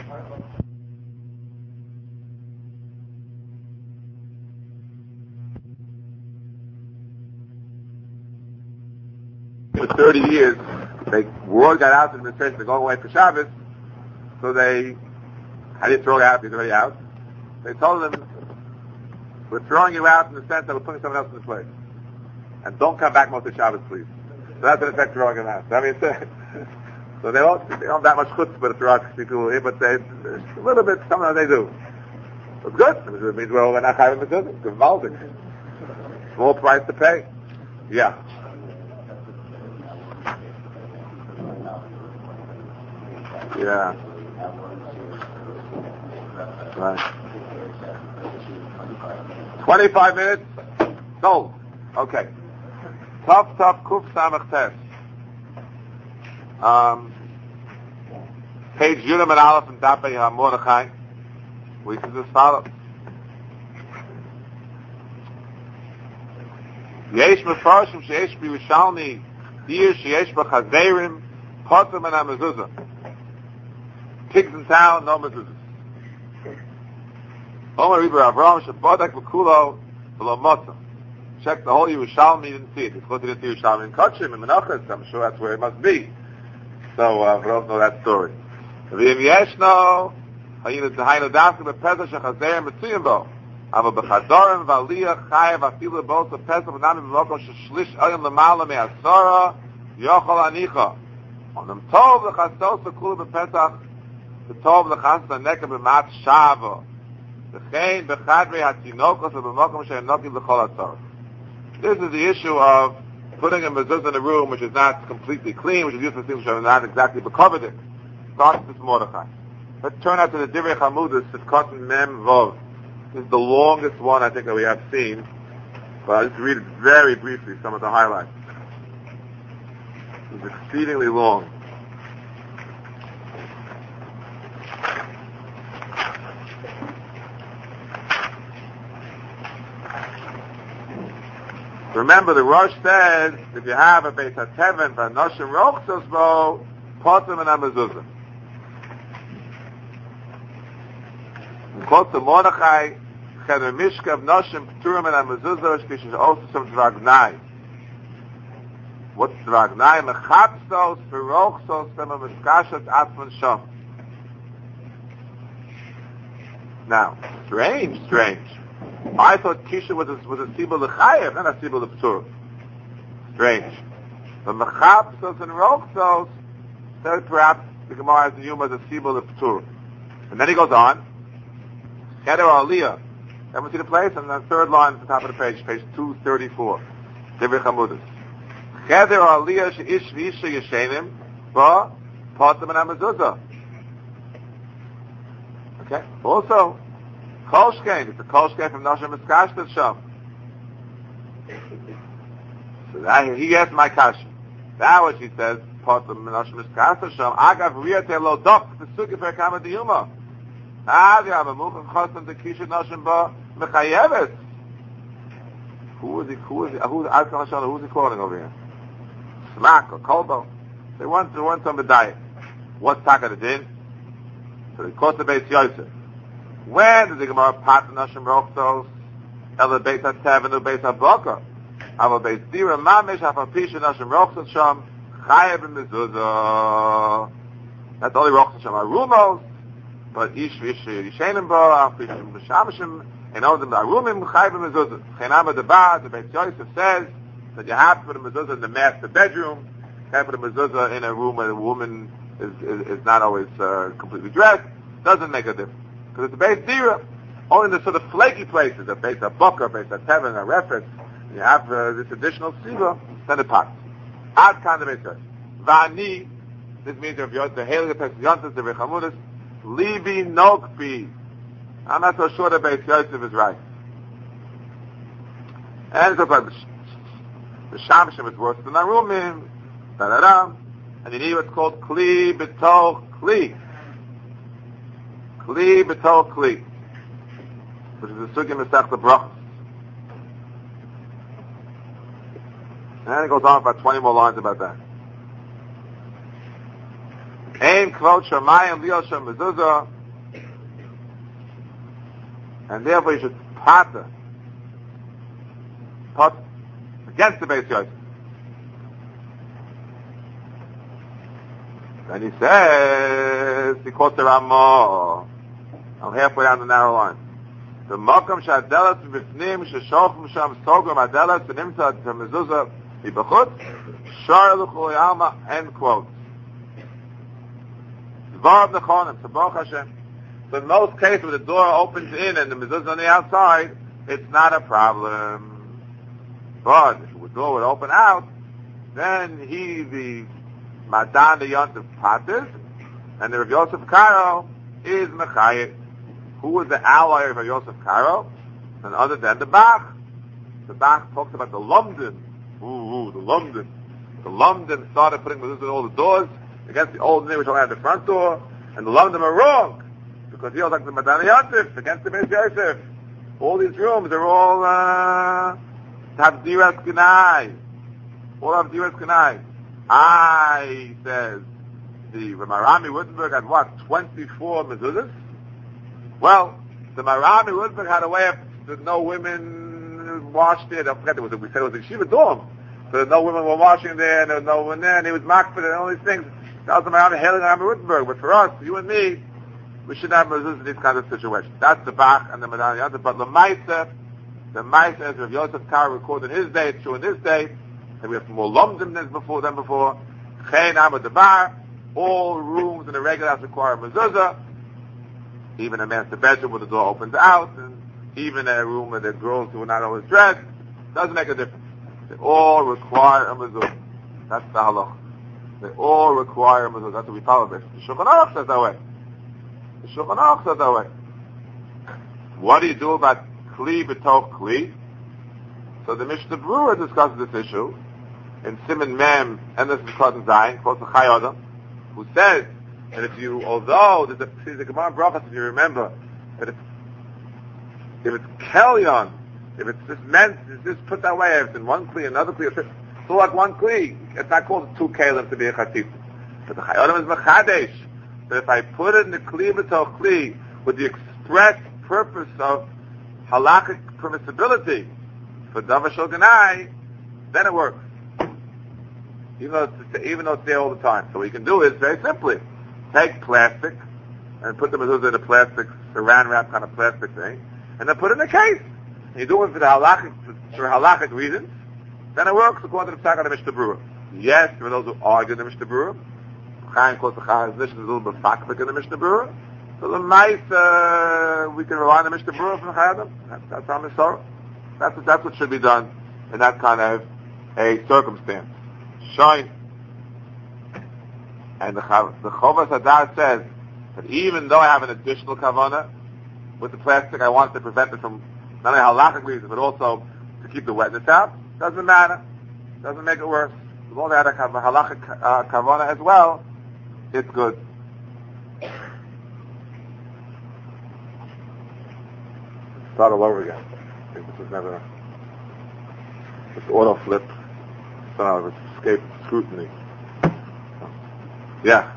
A: For thirty years, they word got out to the administration, they're going away for Shabbos, so they, how do you throw it out? He's already out. They told them, we're throwing you out in the sense that we're putting someone else in the place. And don't come back most of Shabbos, please. So that's in effect throwing him out. So, I mean, so they don't, they don't have that much chutzpah to throw out people here, but they, a little bit, sometimes they do. It's good. It means we're not having a good, it's good. Small price to pay. Yeah. Yeah. Right. Twenty-five minutes. Sold. Okay. Top, top, kuf, samach, tes. Um, page Yudim and Aleph and Dapei HaMordechai. We can just follow. Yesh mefarshim sheyesh b'Yerushalmi dir sheyesh b'chazerim potem and ha-mezuzah. Pigs in town, no mezuzah. Omer Riber Avram shebodak v'kulo v'lo motza. Check the whole Yerushalmi, he didn't see it. He's close to the Yerushalmi in Kachim, in Menachos. I'm sure that's where it must be. So, uh, we don't know that story. V'im yeshno, hayinu tehaynu dafka b'pezah shechazer mitzuyim bo. Ava b'chazorim v'aliyah chayav afilu bo so pesach v'nami b'mokom sheshlish oyim l'mala me'asora yochol anicha. Onam tov l'chasos v'kulu b'pesach v'tov l'chas v'neka b'mat shava. V'chein b'chadrei hatinokos v'b'mokom she'enokim l'chol atzor. This is the issue of putting a mezuzah in a room which is not completely clean, which is used for things which are not exactly becovered it. Starts this Mordechai. Let's turn out to the Divrei Chamudus, Sifkot Mem Vov. This is the longest one I think that we have seen, but I'll just read it very briefly, some of the highlights. It's exceedingly long. Remember, the Rosh says, if you have a Beis HaTeven, v'anoshim rochsos bo, potem and ha-mezuzah. In quote to Mordechai, cheder mishkav noshim p'turim and ha-mezuzah, shkish is also some dvagnai. What's dvagnai? Mechapsos, v'rochsos, tema miskashas atman shom. Now, strange, strange. I thought Kisha was a, was a Sibul L'chayev, not a Sibul L'ptur. Strange. But Mechapsos and Rochsos said perhaps the Gemara has the Yuma as a Sibul L'ptur. And then he goes on. Cheder Aliyah. Everyone see the place? And the third line at the top of the page, page two thirty-four. Divrei Chamudus. Cheder Aliyah she'ish v'isha yeshenim ba potem and ha-mezuzah. Okay. Also, Kolshkein, it's a Kolshkein from Noshim Miskashtet Shom. So that, he asked my kasha. That what she says, Potem Noshim Miskashtet Shom, Agav Riyate Lo Dok, the Sukkah for Kama Diyuma. Ah, you have a Mukham Chosam to Kisha Noshim Ba, Mechayeves. Who is he, who is he, who is he, who is he calling over here? Smak or Kolbo. They want, they want some diet. What's Taka the Din? So they caught the Beis Yosef. When did the Gemara pat Nashim Rochsos? El Beis HaTeven, Beis HaBoka. Ava Beis Dira Mamish, Hafa Pisha Nashim Rochsos Sham, chayev b'mezuzah. That's only rochas Hashem arumos, but ish ish yishenim bo, ish mishamishim, and all the arumim chayev b'mezuzah. Chenama deba, the Beis Yosef says that you have to put a mezuzah in the master bedroom. You can't put a mezuzah in a room where the woman is is, is not always uh, completely dressed. Doesn't make a difference because it's a base dira. Only in the sort of flaky places, a base of book, a base of tevin, a reference, you have uh, this additional siva, then it pops. Ad kan the Beis Yosef. Vani, this means if you're the Heilige Text Yontas, the Rechamunis, Libi Nokpi. I'm not so sure that Beis Yosef is right. And it's like the Shamshim is worse than Arumim, da da da. And you need what's called Kli B'tol Kli. Kli B'tol Kli. Which is the Sugim Mesach the Brachos. And it goes on about twenty more lines about that. Ein kvod shamayim liel shem mezuzah, and therefore you should pata, pot against the Beis Yosef. Then he says, he quotes the Ramah. I'm halfway down the narrow line. The makam shadelas b'fnim sheshofim sham sogam adelas v'nimtza mezuzah ibachut shar l'chol yalma. End quote. Zvar b'nechonim tzabach Hashem. So in most cases, when the door opens in and the mezuzah on the outside, it's not a problem. But if the door would open out, then he the madan the yontif patis, and the Rav Yosef Karo is mechayit. Who was the ally of Rav Yosef Karo? None other than the Bach. The Bach talks about the London. Ooh, ooh, the London. The London started putting mezuzah in all the doors against the old name which only had the front door, and the London are wrong because he was like the Madan Yontif against the Beis Yosef. All these rooms are all uh, have diras kanai. All have diras kanai. I, he says, the Marami Wittenberg had what, twenty-four mezuzahs? Well, the Marami Wittenberg had a way of that no women washed there. Don't forget, it was, we said it was a Shiva dorm. So that no women were washing there, and there was no one there, and he was makfid and all these things. That was the Marami hailing Marami Wittenberg. But for us, you and me, we should have mezuzahs in these kinds of situations. That's the Bach and the Madan Yontif. But the Maisa, the Maisa, as Rav Yosef Karo recorded in his day, it's true in this day, and we have more lomdim than before, than before. Chen Amad Debar, all rooms in the regular house require mezuzah, even a master bedroom where the door opens out, and even a room where the girls who are not always dressed, doesn't make a difference. They all require a mezuzah. That's the halach. They all require a mezuzah. That's what we follow this. The Shulchan Aruch says that way. The Shulchan Aruch says that way. What do you do about Kli B'toch Kli? So the Mishnah Berurah discusses this issue in Siman Mem and this is Cotton Zion, quotes the Chai Adam, who says that if you, although there's a, there's a Gemara Brachos, if you remember, that if, if it's Kelyon, if it's just meant, it's just put that way, if it's in one Kli, another Kli, it's all like one Kli. It's not called two Kalim to be a Chatzit. But the Chai Adam is Mechadesh. That if I put it in the Kli B'toch Kli with the express purpose of halakhic permissibility for Davar Shel Ganai, then it works. Even though, it's, even though it's there all the time. So what you can do is, very simply, take plastic and put the mezuzah in a plastic, saran wrap kind of plastic thing, and then put it in a case. And you do it for the halakhic, for halakhic reasons, then it works according to the Psak of the Mishnah Berurah. Yes, there are those who argue in the Mishnah Berurah. Chaim quotes the Chazon Ish is a little bit fakfik in the Mishnah Berurah. So the mice, uh, we can rely on the Mishnah Berurah from the Chayadam. That's, that's our Misorah. That's what, that's what should be done in that kind of a circumstance. Shine. And the, the Chovas Hadar says that even though I have an additional kavanah with the plastic, I want to prevent it from not only halakhic reasons, but also to keep the wetness out. Doesn't matter. Doesn't make it worse. As long as I have a halakhic uh, kavanah as well, it's good. Start all over again. I think this was never this auto flip. So it's escaped scrutiny. Yeah.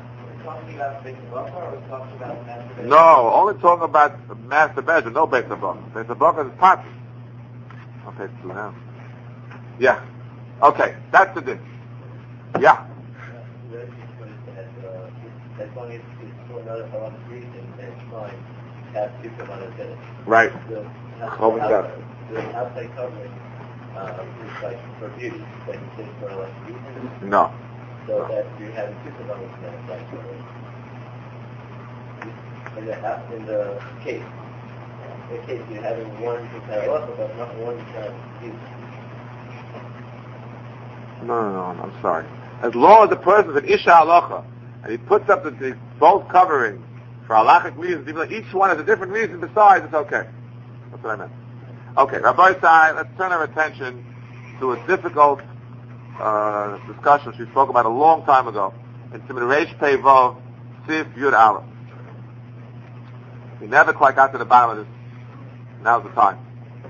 A: No, only talking about the master bedroom, no Beis Habachar. Beis Habachar is party. Okay, two now. Yeah. Okay, that's the difference. Yeah.
B: very good that uh, as long as it's for another a lot of reason, then it's fine. Have two come out of it.
A: Right.
B: The,
A: Holding
B: outside, the outside covering uh, is like for beauty, but you say for like reason.
A: No.
B: So no. That you're having two components in that outside covering. In the in the case, in the case you're having one to parallel, but not one to beauty.
A: No, no, no, I'm sorry. As long as the person is an Isha Halacha, and he puts up the, the both coverings for halachic reasons, even though each one has a different reason besides, it's okay. That's what I meant. Okay, Rabbi Sai, let's turn our attention to a difficult uh, discussion which we spoke about a long time ago in Siman Reish Pei Vav Sif Yud Aleph. We never quite got to the bottom of this. Now's the time.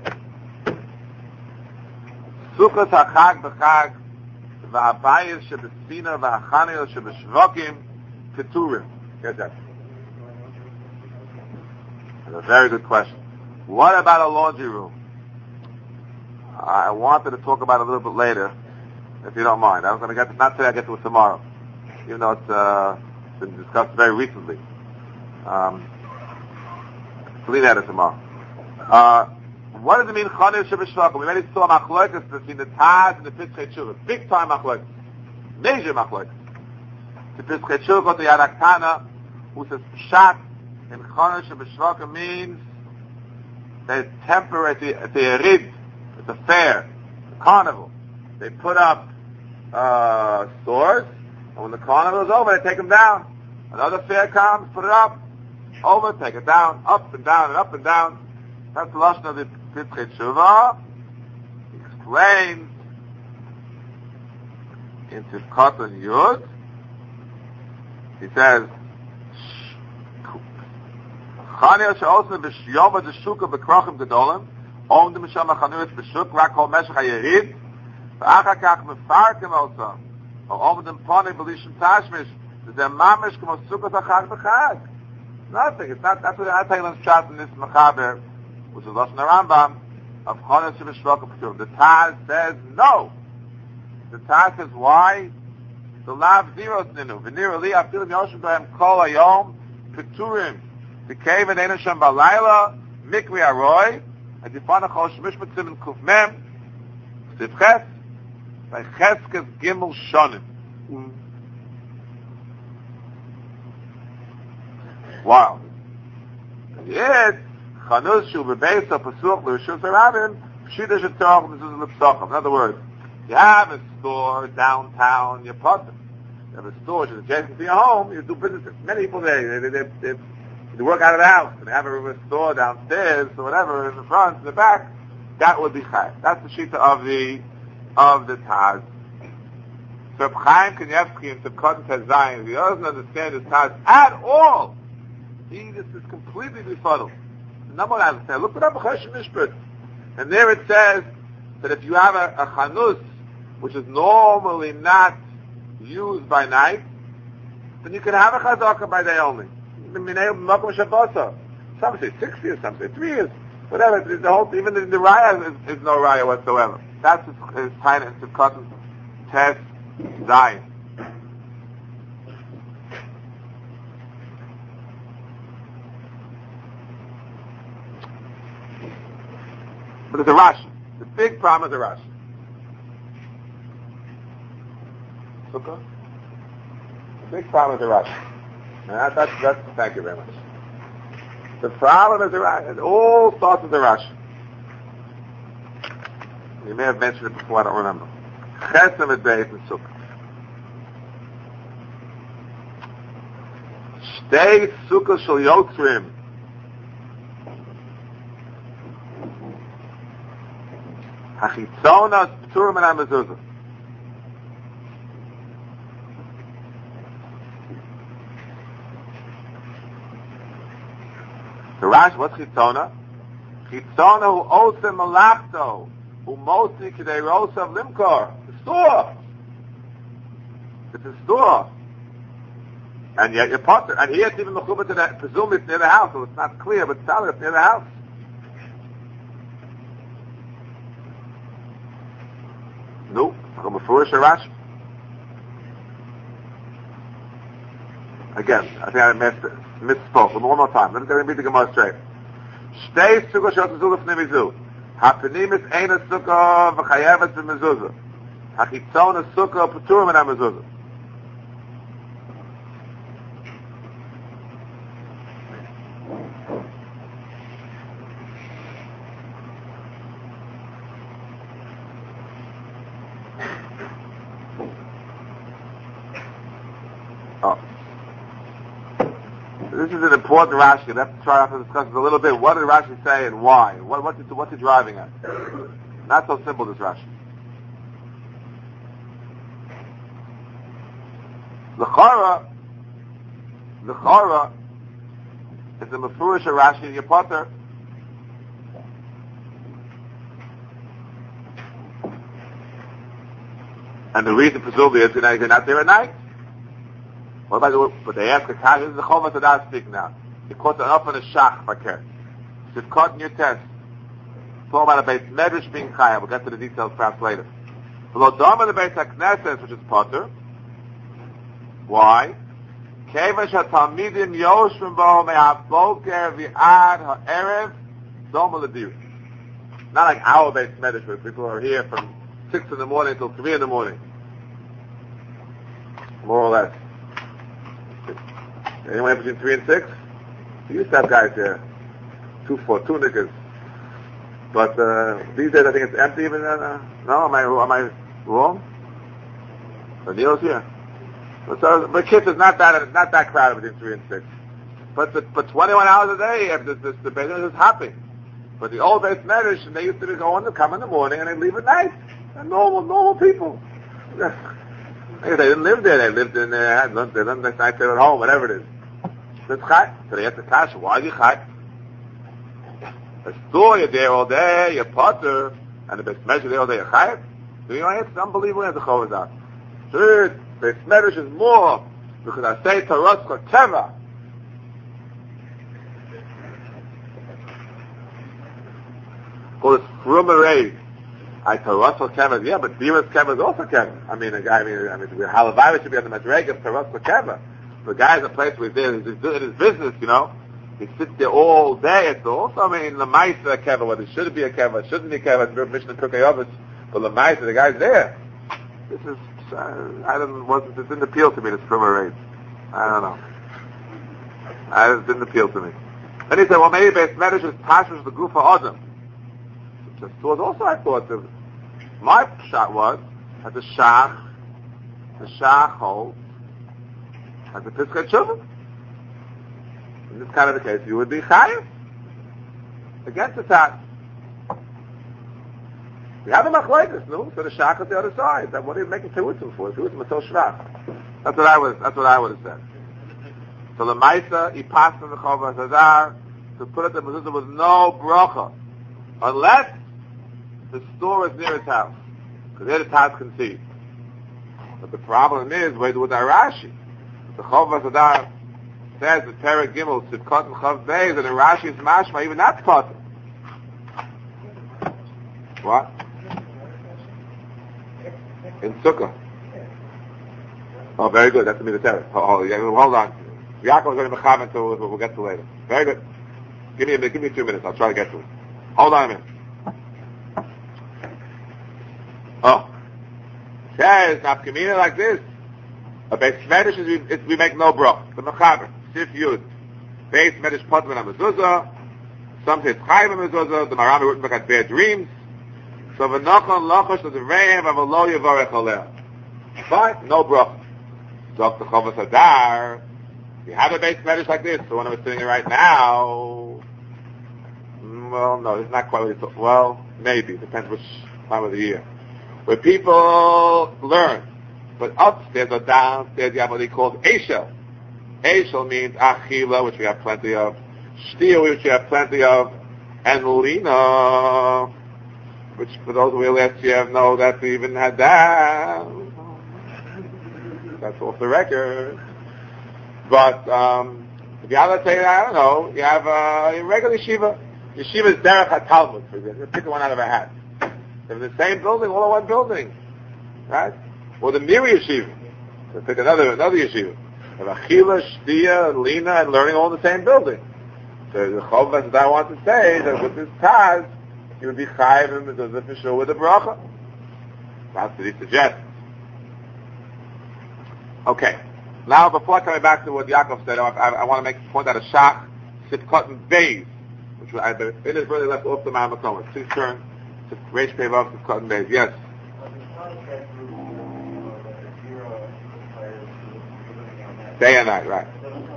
A: Sukkot HaChag B'Chag V'Habayis Shebesfina V'Hachanil Shebeshvokim Keturim. Get that. That's a very good question. What about a laundry room? I wanted to talk about it a little bit later, if you don't mind. I was going to get to, not today, I'll get to it tomorrow, even though it's uh, been discussed very recently. Um, leave that tomorrow. Uh, what does it mean, Chanil Shebeshvakim? We already saw machlokas between the Taz and the Pitzchei Tshuva. Big time machlokas. Major machlokas. The Pitzchei Tshuva got the Yarak Tana, who says Pshat in Chanil Shebeshvakim means they temper at the, at the Erid, at the fair, the carnival. They put up uh, stores, and when the carnival is over, they take them down. Another fair comes, put it up, over, take it down, up and down and up and down. That's the lashon of the Pitzchei Tshuva. He explains in Tivkot and Yud. He says, Chanil she'osne b'shyoma d'shuka b'krochim gedolim, omdim b'sham ha'chanuris b'shuk, rak hol meshach ha'yerid, v'achar kach mefarkim also, or omdim poni b'lishim tashmish, zeh mamish k'mo sukkot ha'chag b'chag. Nothing. It's not, that's what I tell you shot in this Mechaber, which is Lashon Rambam, of Chanil she'b'shvokim Keturim. The Taz says no. The Taz says why? The lav zeros ninu. V'nir li afilim yoshim b'hem kol hayom, Keturim. The cave and Enasham Balayla, Mikri Aroy, and Difana Chol Shemish Mitzim and Kufmem, Sivches, by Cheskes Gimel Shonim. Wow. Yes, Chanus Shu Bebeis of Pasuch L'Rishus HaRabim, Pshida Shetorach Mezuz L'Psochim. In other words, you have a store downtown, you put them. You have a store which is adjacent to your home, you do business. Many people there, they, they, they, they They work out of the house and they have a store downstairs or whatever in the front, in the back. That would be chai. That's the shita of the of the Taz. So if Chaim Kanievsky and Tivkot Tezayin, if he doesn't understand this Taz at all, he this is completely befuddled. Number one, I understand. Look it up, Choshen Mishpat, and there it says that if you have a, a chanus which is normally not used by night, then you can have a chazaka by day only. Some say six years, some say three years, whatever. The whole, even the, the raya is, is no raya whatsoever. That's his, his time in Tivkot Tez Zayin. But it's a Rashi. The big problem is a Rashi. Sukkah? The big problem is a Rashi. Now, that's, that's, thank you very much. The problem is the Rashi. It all starts with the Rashi. You may have mentioned it before, I don't remember. Chesem et beis and Sukkah. Shtei Sukkah shel Yotzrim. Hachitzonas p'turim and hamezuzah. The Rashi, what's chitzona? Chitzona hu osem malachto, hu mostly k'dei rosav limkor. The store. It's a store. And yet you're potter. And here it's even mechuba to the, presume it's near the house, so it's not clear, but tell it, it's near the house. No, from a foolish Rashi. Again, I think I missed, misspoke. One more time. Let me read the Gemara straight. Shtei sukkah shel tezulah fnei mizu. Hapenimis ein a sukkah v'chayevet b'mezuzah. Hachitzon a sukkah p'turim min ha-mezuzah. This is an important Rashi. Let's try to discuss it a little bit. What did Rashi say and why? What, what's, it, what's it driving at? Not so simple, this Rashi. L'chara, l'chara, is a mefurish Rashi in your potter. And the reason presumably is that you're not there at night. What about the, but they ask a Kash, this is the Chol Vasadah speaking now. You caught an up on a shach, fakir. You've caught in your test. Talk about a base medrash being chaya. We'll get to the details perhaps later. Below Dom of the base HaKnesses, which is potter. Why? Kevash ha-talmidim yoshvim bo me'ha-boker v'ad ha'erev Dom l'dir. Not like our base medrash where people are here from six in the morning till three in the morning. More or less. Anywhere between three and six? We used to have guys there. Two, four, two niggas. But uh, these days I think it's empty even. Uh, no, am I, am I wrong? The Neil's here. But, so, but kids is not that not that crowded between three and six. But the, but twenty-one hours a day, this, this, the business is hopping. But the old base medish, and they used to go on to come in the morning and they leave at night. They're normal, normal people. They didn't live there. They lived in there. Uh, they lived the night there at home, whatever it is. That's chai. So they have to cash. Why are you chai? A store, you're there all day, you're potter, and the best measure there all day, you're chai. Do you know, it's unbelievable as the chol is out. Third, the measure is more, because I say taras koteva. Called it frumarade. I taras koteva, yeah, but diras keva is also keva. I mean, a guy, I mean, I mean, halabai should be on the madrega of taras koteva. The guy's a place where he's there, he's doing his business, you know. He sits there all day. It's also, I mean, the mice a keva, whether it should be a keva, shouldn't be a keva, it's mission of Pirkei Avos, but the mice, the guy's there. This is, uh, I don't, wasn't, it didn't appeal to me, this frumarade. I don't know. I, it didn't appeal to me. Then he said, well, maybe Beis Medrash is Tashmish the Gufa Adam. Which was also, I thought, the, my shot was, at the Shach, the Shach holds, as a Piskei Tshuva. In this kind of a case, you would be chayiv against the tax. We have a machlokes, no? So the shach is the other side. Then what are you making terutzim for? Terutzim is so shvach. That's what I was. That's what I would have said. So the ma'isa he passed in the Chol Vasadah to put it in the mezuzah with no bracha, unless the store is near his house, because there the tax can see. But the problem is, where with our Rashi. The Chol Vasadah says that Perek Gimel Sivkot and Chav Beis, and the Rashi is mashma, even that's part. What? In Sukkah. Oh, very good. That's the Midah. Hold, hold on. Yaakov is going to be mechaven, so we'll, we'll get to later. Very good. Give me a minute. Give me two minutes. I'll try to get to it. Hold on a minute. Oh. Says, Nafkamina like this. A base medish is we, we make no brach. The mechaber, sif yud. Base medish potem and mezuzah. Some say it's chayim and mezuzah. The Marami Rutenberg had bad dreams. So v'nochon lochosh to the reim of a lo yavarech aleh. Fine, no brach. Dr. Chol Vasadah, you have a base medish like this. The one I'm sitting here right now. Well, no, it's not quite what it's, well, maybe. It depends which time of the year. Where people learn. But upstairs or downstairs, you have what he calls Eshel. Eshel means Achila, which we have plenty of. Shtir, which we have plenty of. And Lina, which for those who were last year know that we even had that. That's off the record. But, um, if you have, let's say, I don't know, you have uh, a regular yeshiva. Yeshiva is Derech HaTalmud, for example. Pick one out of a hat. They're in the same building, all in one building. Right? Or the Miri Yeshiva. So pick another, another Yeshiva. Achila, Shtia, Lina, and learning all in the same building. So the Chovas that I want to say is that with this Taz, you would be chayiv and mezuzah for sure with a bracha. That's what he suggests. Okay. Now, before coming back to what Yaakov said, I, I, I want to make point out a shach, Sipkot and Beis, which I it is really left off the Ma'amakom. Please turn to Reish Pei Vav Sipkot and Beis. Yes. Day and night, right.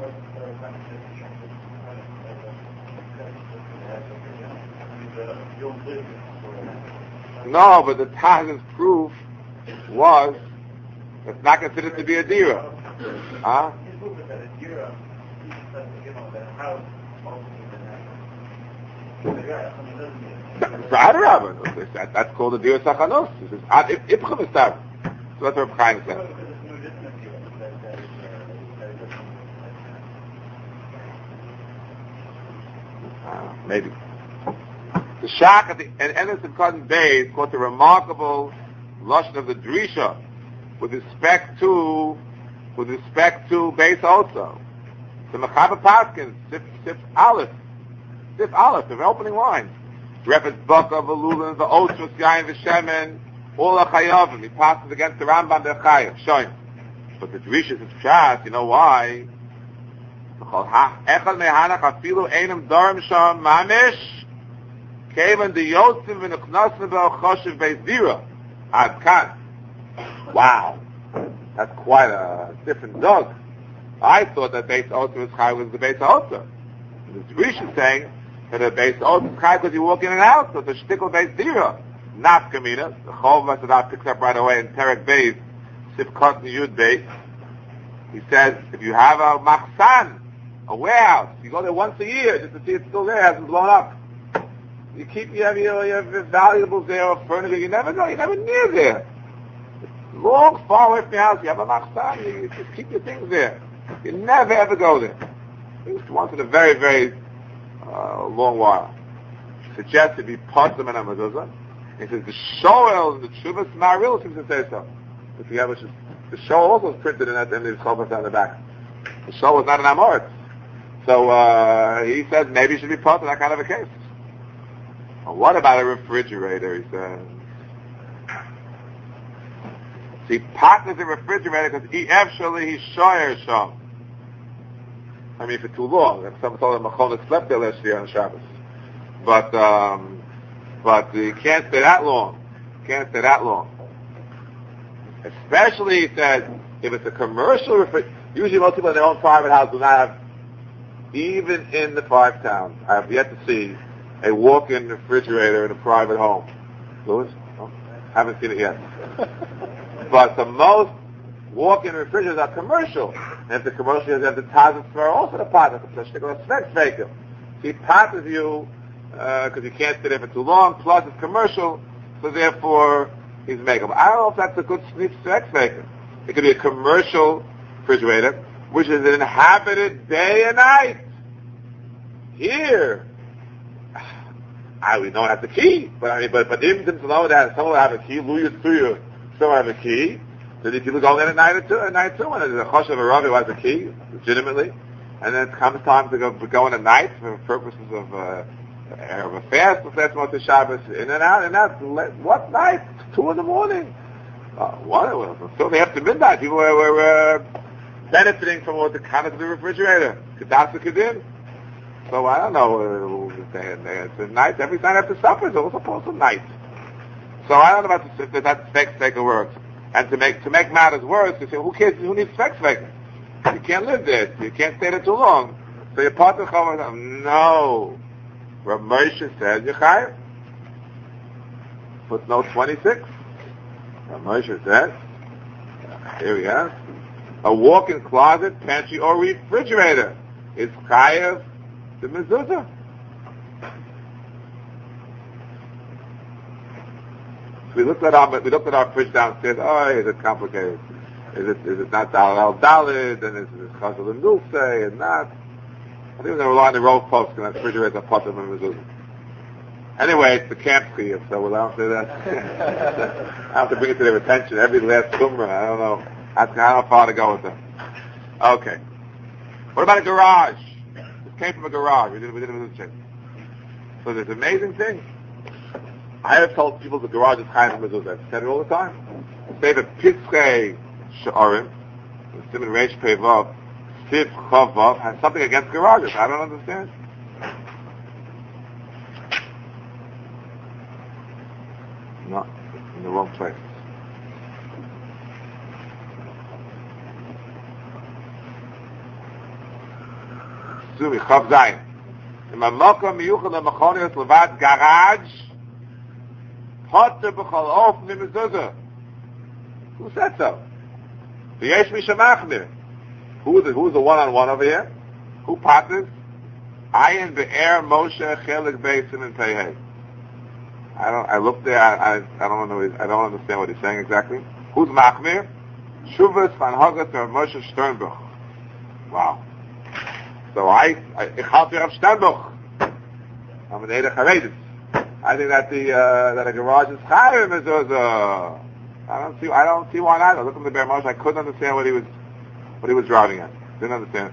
A: No, but the Taz's proof was it's not considered to be a dira. Huh? That, that's called a dira sachanos. This is ad ipchum estab. So that's what Reb Chaim said. Uh, maybe. The shach at the end of Sivkot Bay is called the remarkable lashon of the drisha with respect to with respect to base also. The Mechaber Paskins, Sif Sif Aleph, Sif Aleph, the opening line. Refetz Baka, Velulin, the Oshus, Yain, the Shemen, all the Chayavim. He passes against the Rambam, the Chayav, showing. But the drisha is pshat. You know why? Echad mehanach afilu einam darim sham mamish. Kevan the Yotzim and the Knasna Bel Choshev Beis Dira. Ad Kan. Wow. That's quite a different dog. I thought that Beis Otzim was Chai was the Beis Otzim. The Rish is saying that the Beis Otzim is Chai because you walk in and out, so it's a shtickle Beis Dira. Not Kamina. The Chol Vasadah picks up right away in Terek Beis, Sivkot and Yud Beis. He says, if you have a Machsan, a warehouse, you go there once a year just to see it's still there, it hasn't blown up. You keep, you have your, your valuables there or furniture, you never go, you're never near there. It's long, far away from your house, you have a machsan, you, you just keep your things there. You never ever go there. Just once in a very, very uh, long while. Suggests to be potem and a mezuzah. He says the shoel and the Tshuvas Ma'aril seems to say so. If you have a, the shoel also is printed in that, and there's chovas on the back. The shoel was not an amoritz. So uh, he says maybe it should be potem, that kind of a case. Well, what about a refrigerator, he says? See, partners a refrigerator because he actually he's shoyer sham. I mean, for too long. Some told him Machona slept there last year on Shabbos. But, um, but you can't stay that long. Can't stay that long. Especially, he said, if it's a commercial refrigerator. Usually most people in their own private house do not have, even in the five towns, I have yet to see a walk-in refrigerator in a private home. Louis? Oh, haven't seen it yet. But the most walk-in refrigerators are commercial. And if the commercial has the Taz and also the pot, that's a particular spec faker. He passes you, because uh, you can't sit there for too long, plus it's commercial, so therefore he's makeable. I don't know if that's a good spec faker. It could be a commercial refrigerator, which is inhabited day and night. Here, I we don't have the key, but I mean, but but even since someone has someone have a key, Louis Thuyer, someone have a key. Then if you go there at night or two, at night too, and there's a chosh of a rabbi who has a key, legitimately, and then it comes time to go go in at night for purposes of uh, of a fast, the fast month of Shabbos, in and out, and that's what night? Two in the morning. Uh, what? Well, so after midnight, people were, were uh, benefiting from what the content of the refrigerator. Kedasa Kedin. So I don't know, uh, it's a night, every night after supper is also also night. So I don't know about the, if that sex faker works. And to make to make matters worse, you say, who cares, who needs sex faker? You can't live there, you can't stay there too long. So your partner comes, no. Rav Moshe says, Yechayev. Footnote twenty-six. Rav Moshe says, here we have, a walk-in closet, pantry, or refrigerator is chayev the mezuzah. So we looked at our we looked at our fridge downstairs. Oh, is it complicated? Is it is it not dalal dalid and is it chazal and dulce and not? I think they were on the row post and that refrigerator a potem and mezuzah. Anyway, it's the camp chiyuv, so we'll have to say that. I have to bring it to their attention every last summer. I don't know. I don't know how far to go with them. Okay. What about a garage? This came from a garage. We did, we did it with the So there's amazing thing. I have told people the garage is Chaim Mezuzah. I've said it all the time. Say the Pitzchei Sha'arim, the Simon Reish Pevav, Siv Chavav, has something against garages. I don't understand. No, in the wrong place. Sumi Chav Zayin. In my Makom Miyuchel HaMachonios Levad Garage, Potter B'chol Of Mimezuzah. Who said so? The Yesh Mishamachmir. Who's the, who's the one-on-one over here? Who partners? Ayin Be'er Moshe Chelik Beisim and Pehei. I don't, I looked there, I, I, I don't know, I don't understand what he's saying exactly. Who's Machmir? Shuvas Van Hogat or Moshe Sternbuch. Wow. So I, I, ich halte Rav Sternbuch. I'm an Eidach HaRedis. I think that the, uh, that a garage is Chaim Mezuzah. I don't see, I don't see why not. I looked at the Be'er Moshe, I couldn't understand what he was, what he was driving at. Didn't understand.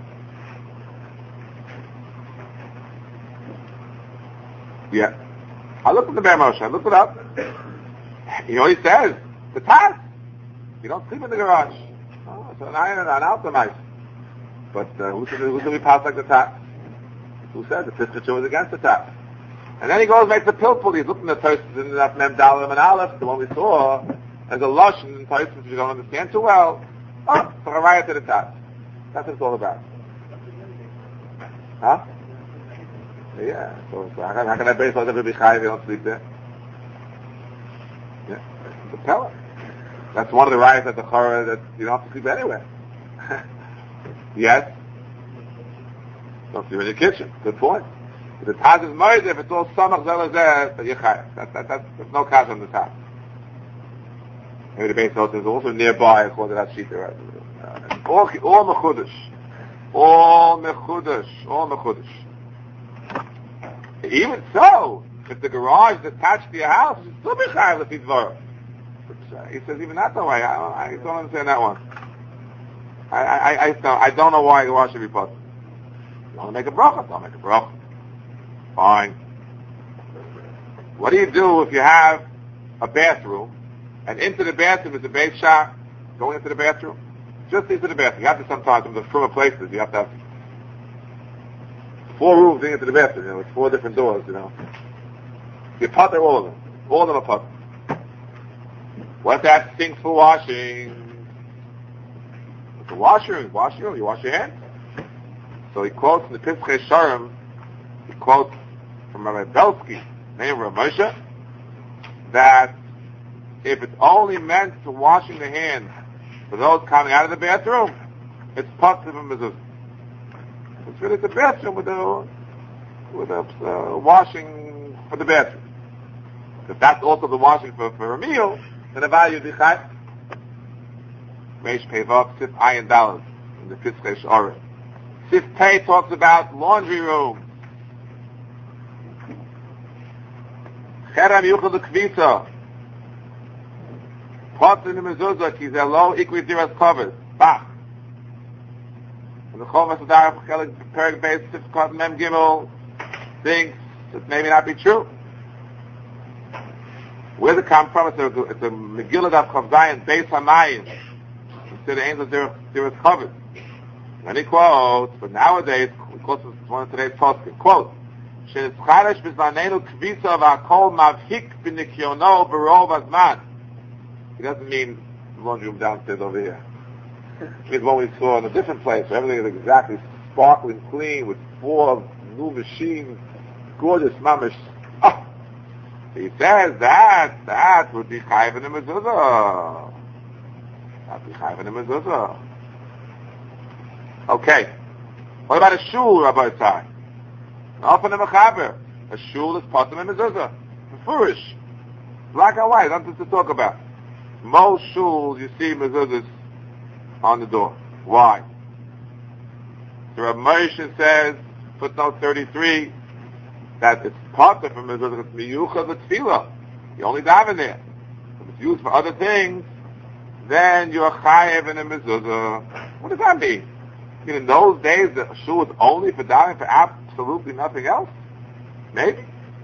A: Yeah. I looked at the Be'er Moshe, I looked it up. You know what he says? The task. You don't sleep in the garage. Oh, so an iron and an optimized. But uh, who said who said we pass like the task? Who said the Pitzchei was against the task? And then he goes makes the pilpul. He's looking at the Tosfos in that Mem Dalet and Aleph, the one we saw, as a lush in Tosfos which you don't understand too well. Oh, so a riot to the task. That's what it's all about. Huh? Yeah. So, so how, can, how can I base on everybody chayiv if you don't sleep there? Yeah. It's a pellet. That's one of the riots at the Chorah that you don't have to sleep anywhere. Yes? Don't sleep in your kitchen. Good point. If the Taz is married, if it's all samach zelazeh, you're chayiv. That, that, that's, there's no cash on the Taz. Maybe the base house is also nearby, according to that sheet there. Uh, all, all mechudesh. All mechudesh. All mechudesh. Even so, if the garage is attached to your house, it's still be chayiv l'fi dvarav. He says even that's no way. I don't, I don't understand that one. I, I, I, don't, I don't know why the garage should be put. You want to make a bracha? Don't make a bracha. Fine. What do you do if you have a bathroom, and into the bathroom is a base shot, going into the bathroom? Just into the bathroom. You have to sometimes, from the from places, you have to have four rooms into the bathroom, you know, with four different doors, you know. You putter all of them. All of them are putter. What if that sinks for washing? It's a washroom. Washing room. You wash your hands. So he quotes in the Pitzchei Sharm, he quotes from Rabbi Belsky, named Rav Moshe, that if it's only meant for washing the hands for those coming out of the bathroom, it's putter from mezuzah. It's really the bathroom with a with a uh, washing for the bathroom. If that's also the washing for, for a meal, then the value would be chayv. Reish Pevav, Sif Ayin Dalet in the Pitzchei Sha'arim. Sif Pei talks about laundry rooms. Cherem Yuchel L'Kvisa. Pots in the mezuzah, ki zelo ikri diras covers. Bach. And the Chol Masadar Chelik Perek Beis Sif Kot Mem Gimel thinks it may not be true. Where does it come from? It's a, it's a Megillah Daf Chav Zayin Beis Hamayim. Instead of angels, there is covered. And he quotes, but nowadays, he quotes one of today's poskim. Quote, "She'etzcharesh b'zmanenu kvisa v'akol mavhik b'nikyono b'rov hazman." He doesn't mean the laundry room downstairs over here. It means what we saw in a different place, where everything is exactly sparkling clean with four new machines, gorgeous mamish. Oh. He says that, that would be chayiv in the mezuzah. That would be chayiv in the mezuzah. Okay. What about a shul, Rabbi Tzai? Often a mechaber. A shul is patur in mezuzah. Furish. Black and white, nothing to talk about. Most shuls, you see mezuzahs on the door. Why? So Rabbi Moshe says, footnote thirty-three, that it's patur from mezuzah, it's miyuchad l'tfilah. You only dive in there. If it's used for other things, then you're chayev in a mezuzah. What does that mean? In those days, the shul was only for davening, for absolutely nothing else? Maybe.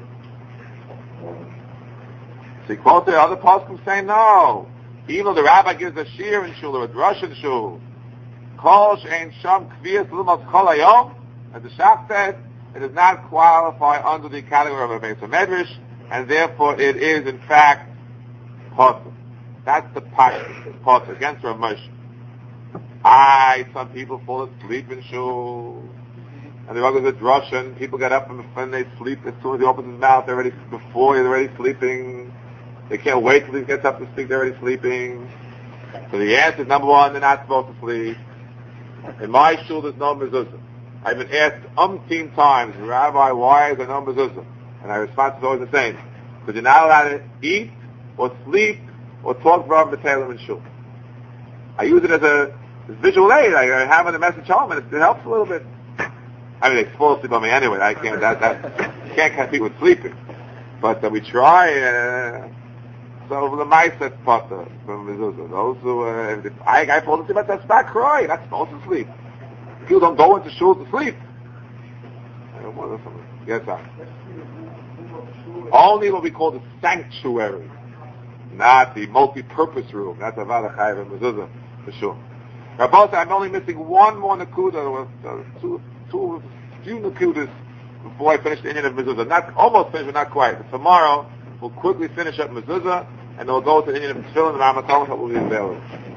A: So he quotes the other poskim saying, no. Even though the rabbi gives a shir in shul or a drush in shul, kol she'ein sham kviyas l'mas kol hayom, as the Shach said, it does not qualify under the category of a Beis HaMedrash, and therefore it is in fact possible. That's the pasuk, possible against Rav Moshe. I, some people fall asleep in shul, and the Rav goes to drush, and people get up and when they sleep, as soon as he opens his mouth, they're already, before he's already sleeping. They can't wait till he gets up to speak, they're already sleeping. So the answer is, number one, they're not supposed to sleep. In my shul, there's no mezuzah. I've been asked umpteen times, Rabbi, why is there no mezuzah? And my response is always the same. Because you're not allowed to eat, or sleep, or talk from the B'Teilim in shul. I use it as a as visual aid. I have in a message home, and it, it helps a little bit. I mean, they fall asleep on me anyway. I can't, that, that, can't compete with sleeping. But uh, we try, uh, so the mice that's potter from mezuzah. Those who, uh, if I, I fall asleep, but that's not crying. That's supposed to sleep. People don't go into shul to sleep. Yes, sir. Only what we call the sanctuary, not the multi-purpose room. That's a vada chayv and mezuzah for sure. Rabbi, I'm only missing one more nakuda, with uh, two, two, few nakudas before I finish the Indian of mezuzah. Not almost finished, but not quite. But tomorrow we'll quickly finish up mezuzah, and then we'll go to the Indian of tefillin and Ramadan that will be available.